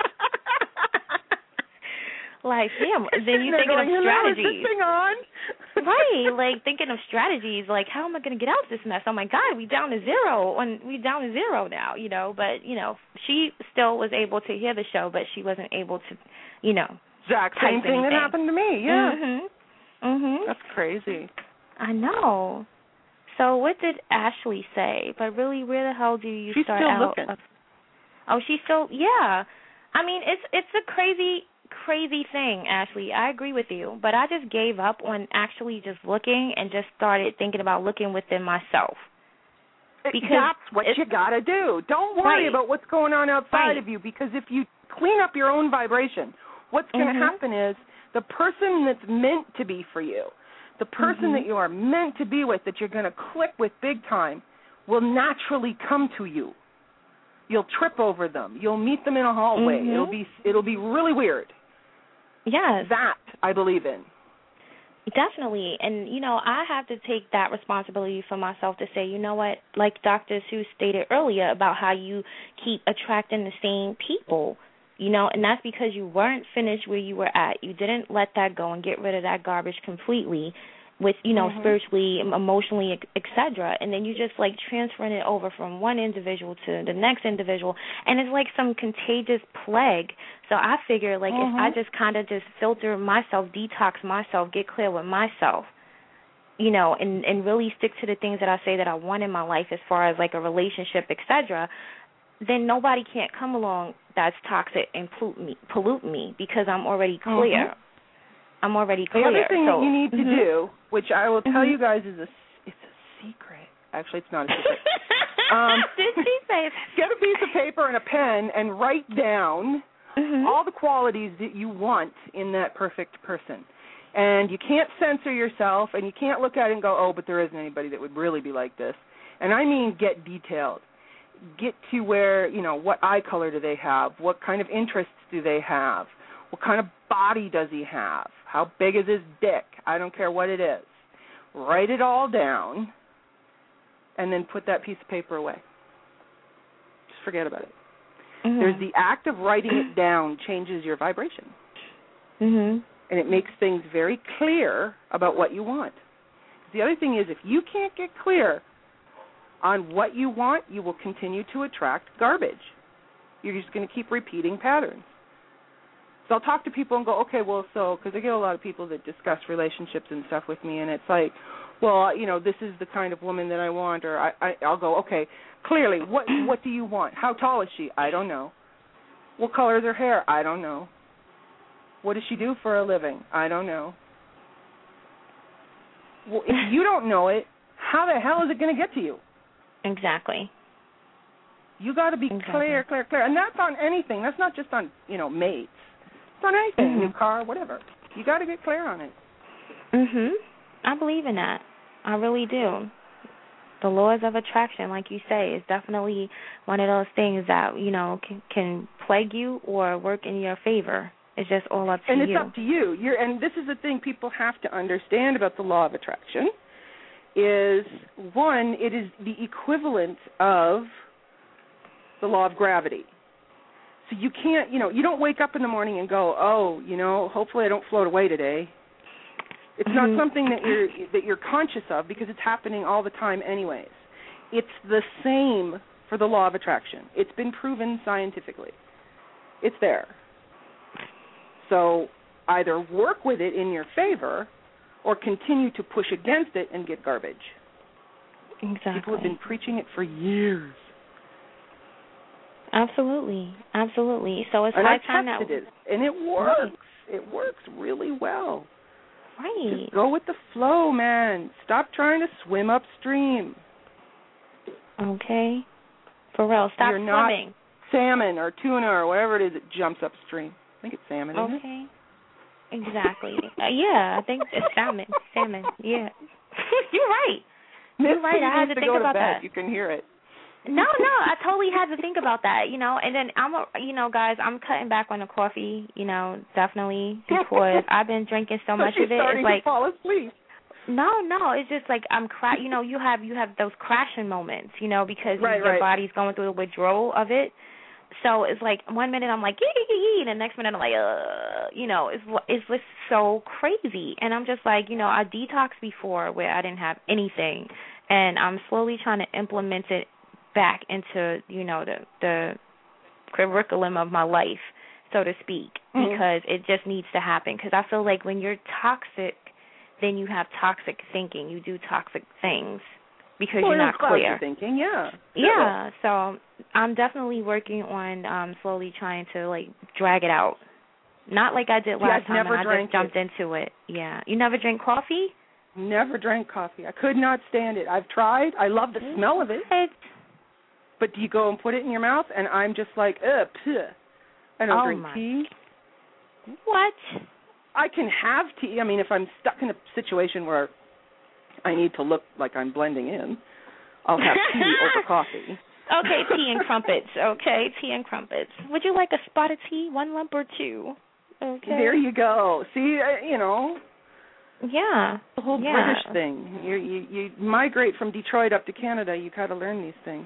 Like, damn, then you're thinking going, of strategies. Is this thing on? Right, like thinking of strategies, like how am I going to get out of this mess? Oh my God, we down to zero, and we down to zero now, you know. But you know, she still was able to hear the show, but she wasn't able to, you know, exact same thing anything. that happened to me. Yeah, mhm, mhm. That's crazy. I know. So what did Ashley say? But really, where the hell do you She's start still out? Looking. Of, oh, she's still, yeah. I mean, it's it's a crazy. crazy thing, Ashley. I agree with you, but I just gave up on actually just looking and just started thinking about looking within myself. Because that's what you got to do. Don't worry right. about what's going on outside right. of you, because if you clean up your own vibration, what's going to mm-hmm. happen is the person that's meant to be for you, the person mm-hmm. that you are meant to be with, that you're going to click with big time, will naturally come to you. You'll trip over them. You'll meet them in a hallway. Mm-hmm. It'll be it'll be really weird. Yes. That I believe in. Definitely. And, you know, I have to take that responsibility for myself to say, you know what, like Doctor Sue stated earlier about how you keep attracting the same people, you know, and that's because you weren't finished where you were at. You didn't let that go and get rid of that garbage completely with, you know, mm-hmm. spiritually, emotionally, et cetera. And then you just, like, transferring it over from one individual to the next individual. And it's like some contagious plague. So I figure, like, mm-hmm. if I just kind of just filter myself, detox myself, get clear with myself, you know, and, and really stick to the things that I say that I want in my life as far as, like, a relationship, et cetera, then nobody can't come along that's toxic and pollute me, pollute me because I'm already clear. Mm-hmm. I'm already clear. The other thing so, that you need to mm-hmm. do, which I will tell mm-hmm. you guys is a, it's a secret. Actually, it's not a secret. um, Did she say get a piece of paper and a pen and write down mm-hmm. all the qualities that you want in that perfect person. And you can't censor yourself, and you can't look at it and go, oh, but there isn't anybody that would really be like this. And I mean get detailed. Get to where, you know, what eye color do they have? What kind of interests do they have? What kind of body does he have? How big is his dick? I don't care what it is. Write it all down and then put that piece of paper away. Just forget about it. Mm-hmm. There's the act of writing it down changes your vibration. Mm-hmm. And it makes things very clear about what you want. The other thing is, if you can't get clear on what you want, you will continue to attract garbage. You're just going to keep repeating patterns. So I'll talk to people and go, okay, well, so, because I get a lot of people that discuss relationships and stuff with me, and it's like, well, you know, this is the kind of woman that I want, or I, I, I'll go, okay, clearly, what what do you want? How tall is she? I don't know. What color is her hair? I don't know. What does she do for a living? I don't know. Well, if you don't know it, how the hell is it going to get to you? Exactly. You got to be exactly. clear, clear, clear. And that's on anything. That's not just on, you know, mates. It's on anything, mm-hmm. new car, whatever. You got to get clear on it. Mhm. I believe in that. I really do. The laws of attraction, like you say, is definitely one of those things that, you know, can, can plague you or work in your favor. It's just all up to and you. And it's up to you. You're, and this is the thing people have to understand about the law of attraction is, one, it is the equivalent of the law of gravity. So you can't, you know, you don't wake up in the morning and go, oh, you know, hopefully I don't float away today. It's mm-hmm. not something that you're that you're conscious of because it's happening all the time anyways. It's the same for the law of attraction. It's been proven scientifically. It's there. So either work with it in your favor or continue to push against it and get garbage. Exactly. People have been preaching it for years. Absolutely. Absolutely. So it's and high I've time that... it, and it works. Right. It works really well. Right. Just go with the flow, man. Stop trying to swim upstream. Okay. For real. Stop You're not swimming. Salmon or tuna or whatever it is that jumps upstream. I think it's salmon, isn't okay. it? Exactly. uh, yeah, I think it's salmon. Salmon. Yeah. You're right. You're right. I had to, to think go about to bed. that. You can hear it. No, no, I totally had to think about that, you know, and then I'm, a, you know, guys, I'm cutting back on the coffee, you know, definitely, because I've been drinking so much She's of it. starting It's like, to fall asleep. No, no, it's just like I'm, cra- you know, you have you have those crashing moments, you know, because right, your right. body's going through the withdrawal of it. So it's like one minute I'm like, yee, yee, yee, and the next minute I'm like, uh, you know, it's it's just so crazy. And I'm just like, you know, I detoxed before where I didn't have anything, and I'm slowly trying to implement it back into, you know, the the curriculum of my life, so to speak, mm-hmm. because it just needs to happen. Because I feel like when you're toxic, then you have toxic thinking. You do toxic things because well, you're not clear. Thinking, yeah. Yeah. So I'm definitely working on um, slowly trying to like drag it out. Not like I did last yeah, time never and I just jumped it. into it. Yeah. You never drink coffee? Never drank coffee. I could not stand it. I've tried. I love the smell of it. What? But do you go and put it in your mouth? And I'm just like, ugh, pugh. I don't oh drink my. tea. What? I can have tea. I mean, if I'm stuck in a situation where I need to look like I'm blending in, I'll have tea over coffee. Okay, tea and crumpets. Okay, tea and crumpets. Would you like a spot of tea, one lump or two? Okay. There you go. See, uh, you know. Yeah. The whole yeah. British thing. You, you you migrate from Detroit up to Canada. You got to learn these things.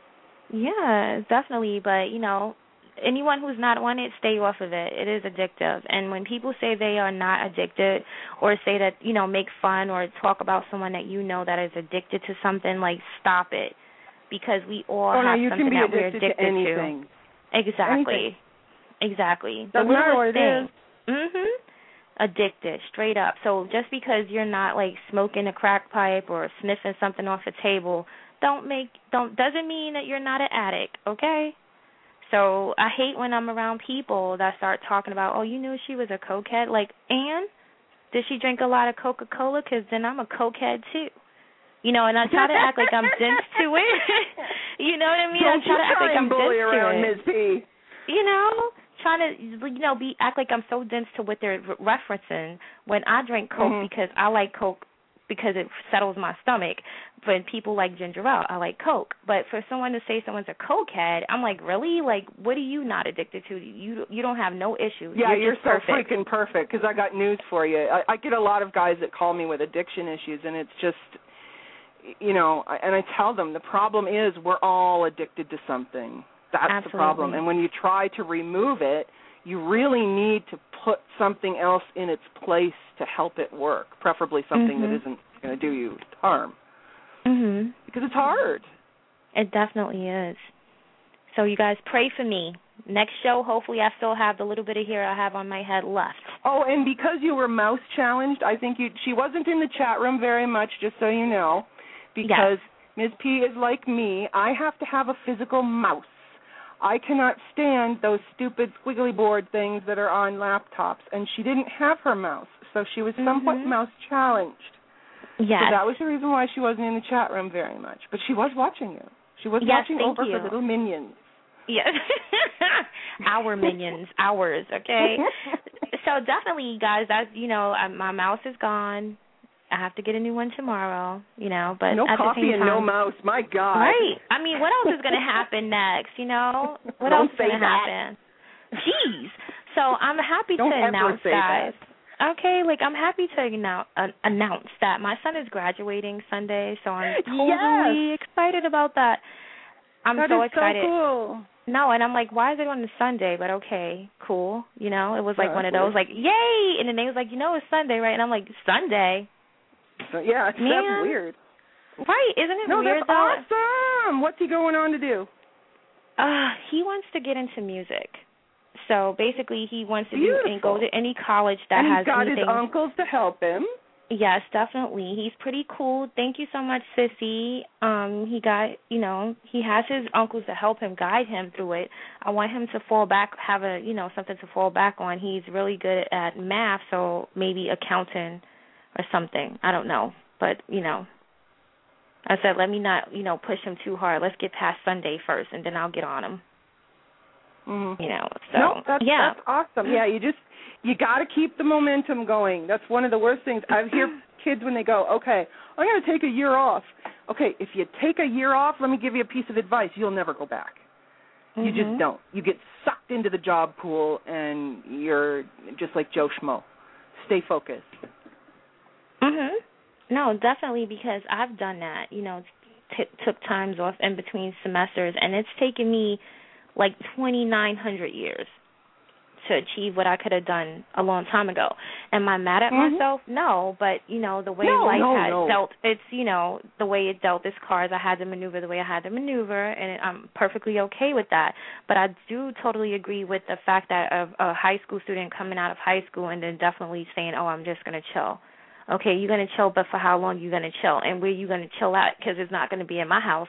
Yeah, definitely. But, you know, anyone who's not on it, stay off of it. It is addictive. And when people say they are not addicted or say that, you know, make fun or talk about someone that you know that is addicted to something, like, stop it. Because we all oh, have no, you something can be that we're addicted addicted to. Anything. to. Exactly. Anything. Exactly. Doesn't the matter what it thing. is. Mm-hmm. Addicted, straight up. So just because you're not, like, smoking a crack pipe or sniffing something off a table, don't make don't doesn't mean that you're not an addict, okay? So I hate when I'm around people that start talking about, oh, you knew she was a cokehead. Like, and did she drink a lot of Coca-Cola? Because then I'm a cokehead too. You know, and I try to act like I'm dense to it. You know what I mean? Don't I try to act like I'm bully dense around, to it. Miz P. You know, trying to, you know, be act like I'm so dense to what they're re- referencing when I drink Coke mm-hmm. because I like Coke because it settles my stomach. When people like ginger ale, I like Coke. But for someone to say someone's a cokehead, I'm like, really? Like, what are you not addicted to? You you don't have no issues. Yeah, you're, you're just so perfect. freaking perfect because I got news for you. I, I get a lot of guys that call me with addiction issues, and it's just, you know, and I tell them the problem is we're all addicted to something. That's Absolutely. the problem. And when you try to remove it, you really need to put something else in its place to help it work, preferably something mm-hmm. that isn't going to do you harm. Mm-hmm. Because it's hard. It definitely is. So you guys pray for me. Next show, hopefully I still have the little bit of hair I have on my head left. Oh, and because you were mouse challenged, I think you she wasn't in the chat room very much, just so you know, because yes. Miz P is like me. I have to have a physical mouse. I cannot stand those stupid squiggly board things that are on laptops, and she didn't have her mouse, so she was somewhat mm-hmm. mouse challenged. Yes. So that was the reason why she wasn't in the chat room very much. But she was watching you. She was yes, watching thank over you. her little minions. Yes. Our minions, ours, okay? So definitely, guys, that, you know, my mouse is gone. I have to get a new one tomorrow, you know, but no at coffee the same and time, no mouse. My God. Right. I mean, what else is going to happen next, you know? What Don't else is going to happen? Jeez. So I'm happy Don't to ever announce, say guys. That. Okay, like I'm happy to announce, uh, announce that my son is graduating Sunday, so I'm totally yes. excited about that. I'm that so is excited. So cool. No, and I'm like, why is it on a Sunday? But okay, cool. You know, it was like yeah, one of those, like, yay! And then they was like, you know, it's Sunday, right? And I'm like, Sunday? So, yeah, it's, Man. that's weird. Right, isn't it no, weird, that's though? awesome. What's he going on to do? Uh, he wants to get into music. So basically he wants to Beautiful. do and go to any college that and has he's got anything. his uncles to help him. Yes, definitely. He's pretty cool. Thank you so much, Sissy. Um, he got, you know, he has his uncles to help him, guide him through it. I want him to fall back, have a, you know, something to fall back on. He's really good at math, so maybe accounting or something. I don't know. But, you know, I said, let me not, you know, push him too hard. Let's get past Sunday first, and then I'll get on him. Mm-hmm. You know, so, no, that's, yeah. that's awesome. Yeah, you just, you got to keep the momentum going. That's one of the worst things. I hear kids when they go, okay, I'm going to take a year off. Okay, if you take a year off, let me give you a piece of advice. You'll never go back. Mm-hmm. You just don't. You get sucked into the job pool, and you're just like Joe Schmo. Stay focused. Mhm. No, definitely, because I've done that. You know, t- took times off in between semesters, and it's taken me like twenty-nine hundred years to achieve what I could have done a long time ago. Am I mad at mm-hmm. myself? No, but, you know, the way no, life no, had no. dealt, it's, you know, the way it dealt its cards, I had to maneuver the way I had to maneuver, and I'm perfectly okay with that. But I do totally agree with the fact that a, a high school student coming out of high school and then definitely saying, oh, I'm just going to chill. Okay, you're going to chill, but for how long are you going to chill? And where are you going to chill at? Because it's not going to be in my house.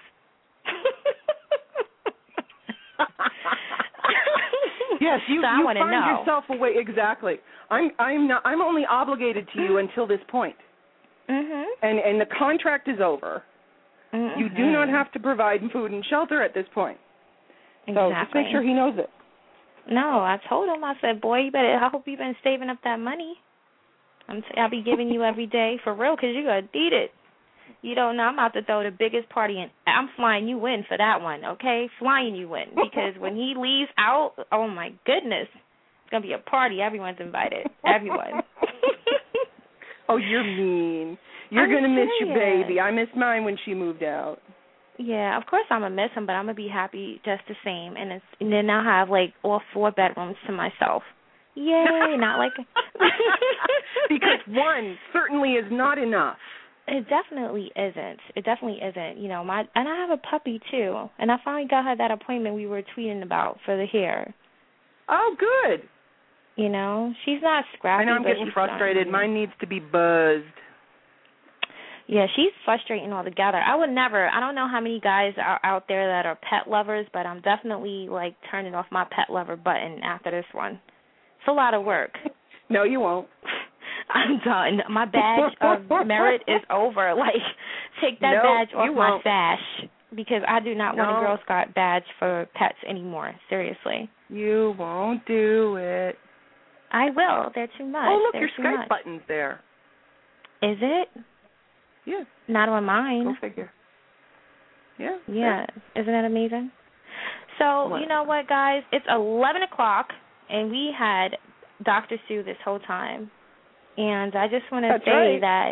Yes, you, so you find know. yourself a way. Exactly. I'm I'm not. I'm only obligated to you until this point. Mhm. And and the contract is over. Mm-hmm. You do not have to provide food and shelter at this point. Exactly. So just make sure he knows it. No, I told him. I said, boy, you better. I hope you've been saving up that money. I'm. T- I'll be giving you every day for real, because you're gonna need it. You don't know, I'm about to throw the biggest party in. I'm flying you in for that one, okay? Flying you in. Because when he leaves out, oh, my goodness, it's going to be a party. Everyone's invited. Everyone. Oh, you're mean. You're going to miss your baby. I missed mine when she moved out. Yeah, of course I'm going to miss him, but I'm going to be happy just the same. And, it's, and then I'll have, like, all four bedrooms to myself. Yay, not like... Because one certainly is not enough. It definitely isn't. It definitely isn't. You know, my and I have a puppy too, and I finally got her that appointment we were tweeting about for the hair. Oh, good. You know, she's not scrappy. I know I'm but getting she's frustrated. starting. Mine needs to be buzzed. Yeah, she's frustrating altogether. I would never. I don't know how many guys are out there that are pet lovers, but I'm definitely like turning off my pet lover button after this one. It's a lot of work. No, you won't. I'm done. My badge of merit is over. Like, take that nope, badge off my won't. sash, because I do not no. want a Girl Scout badge for pets anymore. Seriously. You won't do it. I will. They're too much. Oh, look, They're your too Skype much. button's there. Is it? Yeah. Not on mine. Go figure. Yeah. Yeah. There. Isn't that amazing? So, what? You know what, guys? It's eleven o'clock, and we had Doctor Sue this whole time. And I just want to That's say right. that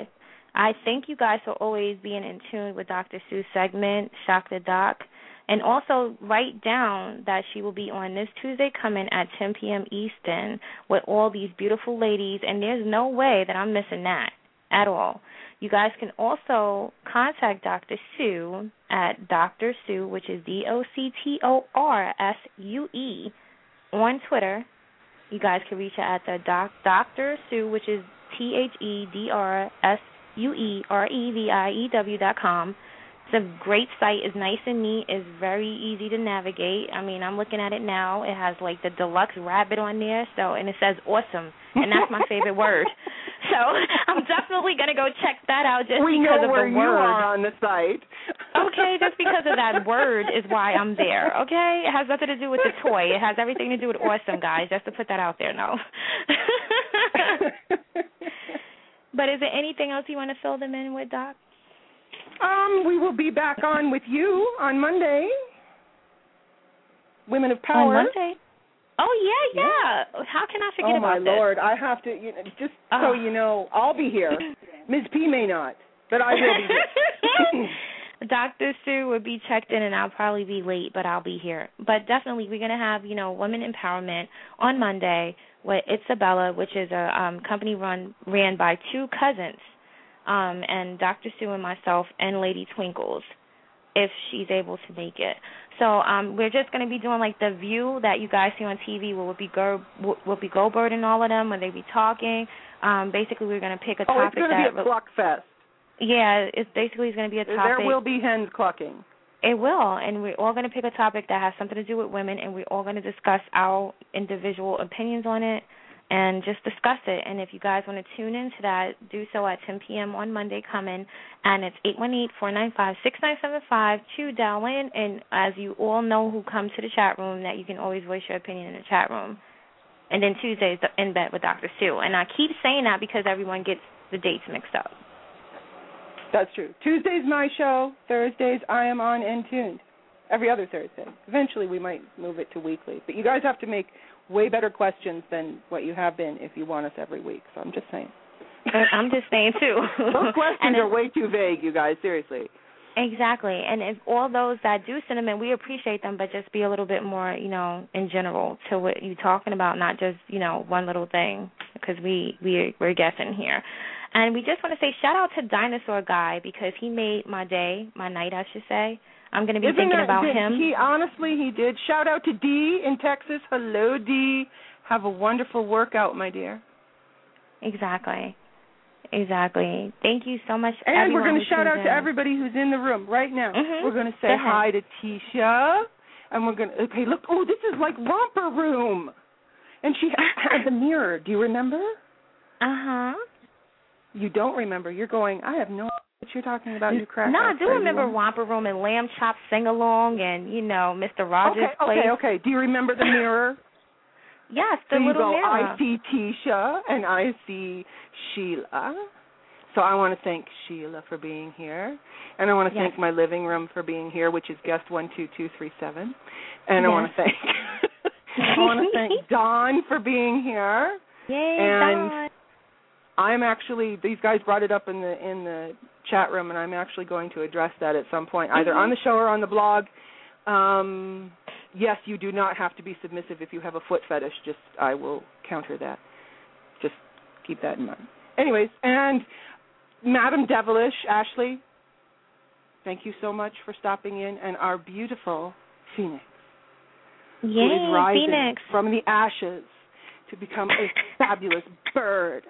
I thank you guys for always being in tune with Doctor Sue's segment, Shock the Doc. And also write down that she will be on this Tuesday coming at ten p.m. Eastern with all these beautiful ladies, and there's no way that I'm missing that at all. You guys can also contact Doctor Sue at Doctor Sue, which is D O C T O R S U E, on Twitter. You guys can reach her at the doc, Doctor Sue, which is T H E D R S U E R E V I E W dot com. It's a great site. It's nice and neat. It's very easy to navigate. I mean, I'm looking at it now. It has, like, the deluxe rabbit on there, so and it says awesome, and that's my favorite word. So I'm definitely going to go check that out just we because know of where the you word. are on the site. Okay, just because of that word is why I'm there, okay? It has nothing to do with the toy. It has everything to do with awesome, guys, just to put that out there, no. But is there anything else you want to fill them in with, Doc? Um, we will be back on with you on Monday. Women of Power. On Monday? Oh, yeah, yeah. yeah. How can I forget oh, about this? Oh, my Lord. I have to, you know, just oh. so you know, I'll be here. Miz P may not, but I will be here. Doctor Sue will be checked in, and I'll probably be late, but I'll be here. But definitely we're going to have, you know, Women Empowerment on Monday with Isabella, which is a um, company run ran by two cousins. Um, and Doctor Sue and myself and Lady Twinkles, if she's able to make it. So um, we're just going to be doing like the View that you guys see on T V with Whoopi, Ger- Whoopi Goldberg and all of them when they be talking. Um, basically, we're going to pick a oh, topic it's going to be a cluck fest. Yeah, it's basically it's going to be a topic. There will be hens clucking. It will, and we're all going to pick a topic that has something to do with women, and we're all going to discuss our individual opinions on it. And just discuss it. And if you guys want to tune into that, do so at ten p.m. on Monday coming. And it's eight one eight, four nine five, six nine seven five to dial in. And as you all know who come to the chat room, that you can always voice your opinion in the chat room. And then Tuesdays in bed with Doctor Sue. And I keep saying that because everyone gets the dates mixed up. That's true. Tuesday's my show. Thursdays I am on and tuned. Every other Thursday. Eventually we might move it to weekly. But you guys have to make way better questions than what you have been if you want us every week. So I'm just saying. I'm just saying, too. Those questions are way too vague, you guys, seriously. Exactly. And if all those that do send them in, we appreciate them, but just be a little bit more, you know, in general to what you're talking about, not just, you know, one little thing, because we, we, we're guessing here. And we just want to say shout out to Dinosaur Guy because he made my day, my night, I should say. I'm going to be Isn't thinking that, about did, him. He honestly, he did. Shout out to Dee in Texas. Hello, Dee. Have a wonderful workout, my dear. Exactly. Exactly. Thank you so much. And we're going to shout out in. to everybody who's in the room right now. Mm-hmm. We're going to say hi to Tisha. And we're going to, okay, look, oh, this is like Romper Room. And she has the mirror. Do you remember? Uh-huh. You don't remember. You're going, I have no idea what you're talking about, you crack. No, I do remember Romper Room and Lamb Chop Sing-Along and, you know, Mister Rogers' okay, Place. Okay, okay, Do you remember the mirror? Yes, the so little you go, mirror. I see Tisha and I see Sheila. So I want to thank Sheila for being here. And I want to yes. thank my living room for being here, which is guest one two two three seven. And yes. I want to thank I want to thank Dawn for being here. Yay, and Dawn. I'm actually, these guys brought it up in the in the chat room, and I'm actually going to address that at some point, either mm-hmm. on the show or on the blog. Um, yes, you do not have to be submissive if you have a foot fetish. Just, I will counter that. Just keep that in mind. Anyways, and Madam Devilish, Ashley, thank you so much for stopping in, and our beautiful Phoenix, Yay, who is rising Phoenix. from the ashes to become a fabulous bird.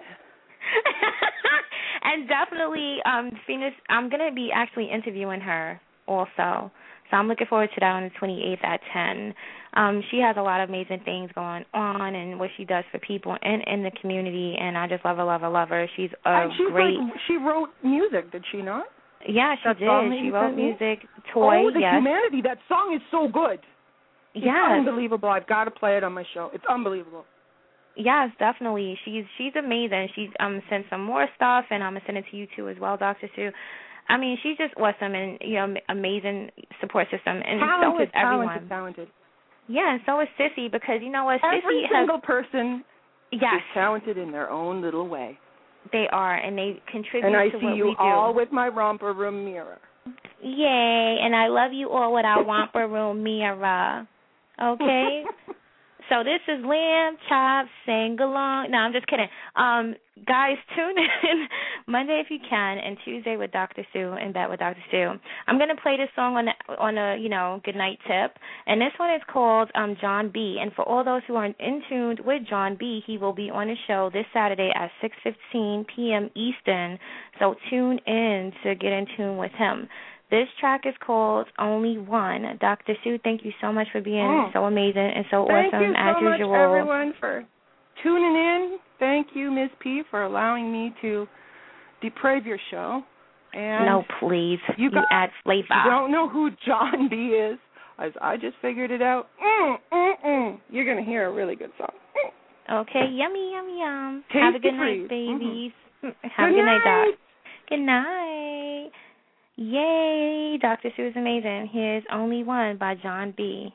And definitely, um, Phoenix, I'm going to be actually interviewing her also. So I'm looking forward to that on the twenty-eighth at ten. Um, she has a lot of amazing things going on and what she does for people in, in the community, and I just love her, love her, love her. She's a and she's great... Like, she wrote music, did she not? Yeah, she that did. She wrote music, Toy, Oh, The yes. Humanity. That song is so good. It's yes. unbelievable. I've got to play it on my show. It's unbelievable. Yes, definitely. She's she's amazing. She's um sent some more stuff, and I'm gonna send it to you too as well, Doctor Sue. I mean, she's just awesome and you know amazing support system, and talented, so is everyone. Talented, talented. Yeah, and so is Sissy because you know what, Every Sissy single has, person yes. is talented in their own little way. They are, and they contribute and I to see what you we do. all with my romper room mirror. Yay, and I love you all with our romper room mirror. Okay? So this is Lamb Chop Sing Along. No, I'm just kidding. Um, guys, tune in Monday if you can, and Tuesday with Doctor Sue and Bet with Doctor Sue. I'm gonna play this song on a, on a you know good night tip, and this one is called um, John B. And for all those who are in tune with John B, he will be on the show this Saturday at six fifteen p.m. Eastern. So tune in to get in tune with him. This track is called Only One. Doctor Sue, thank you so much for being oh. so amazing and so thank awesome you so as much, usual. everyone, for tuning in. Thank you, Miz P, for allowing me to deprave your show. And no, please. You, you add flavor. You don't know who John B is, as I just figured it out. Mm, mm, mm. You're going to hear a really good song. Mm. Okay, yummy, yum, yum. Tasty Have a good please. night, babies. Mm-hmm. Have good a good night, night, Doc. Good night. Yay, Doctor Sue is amazing. Here's Only One by John B.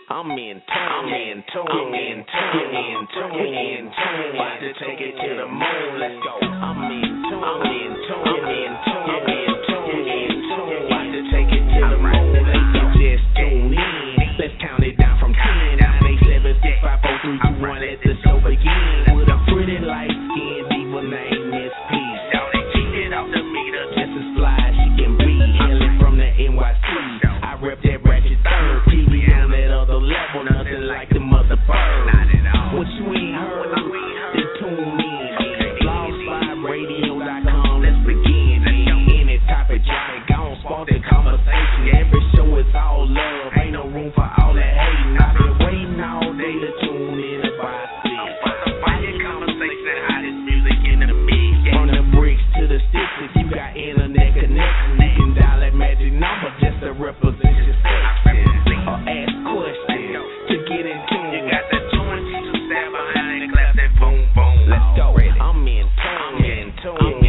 I'm in tune, I'm in tune, I'm in tune, in tune, in tune. About to take it to the moon. Let's go. I'm in tune, I'm in tune, I'm in tune, I'm in tune, in tune. About to take it to the moon. Let's go. Just tune in. Let's count it down from ten. nine, eight, seven, six, five, four, three, two, one. Let the show begin. With a pretty light skin diva named Miss Peace. She get off the meter just as fly as she can be. Hailing from the N Y C. I rep that ratchet third. T V on that other level. Nothing like the mother bird. What you ain't heard, then tune in. blog spot radio dot com. Let's begin. Any topic, Johnny gone. Spark that conversation. Every show is all love. Ain't no room for all that hating. I've been waiting all day to tune in about six. Fire conversation, hottest music in the mix. From the bricks to the sticks, if you got internet connection, you can dial that magic number just to represent your section or ask questions to get in tune. You got that joint, you stand behind and clap that boom boom. Let's go. I'm in tune. I'm in tune.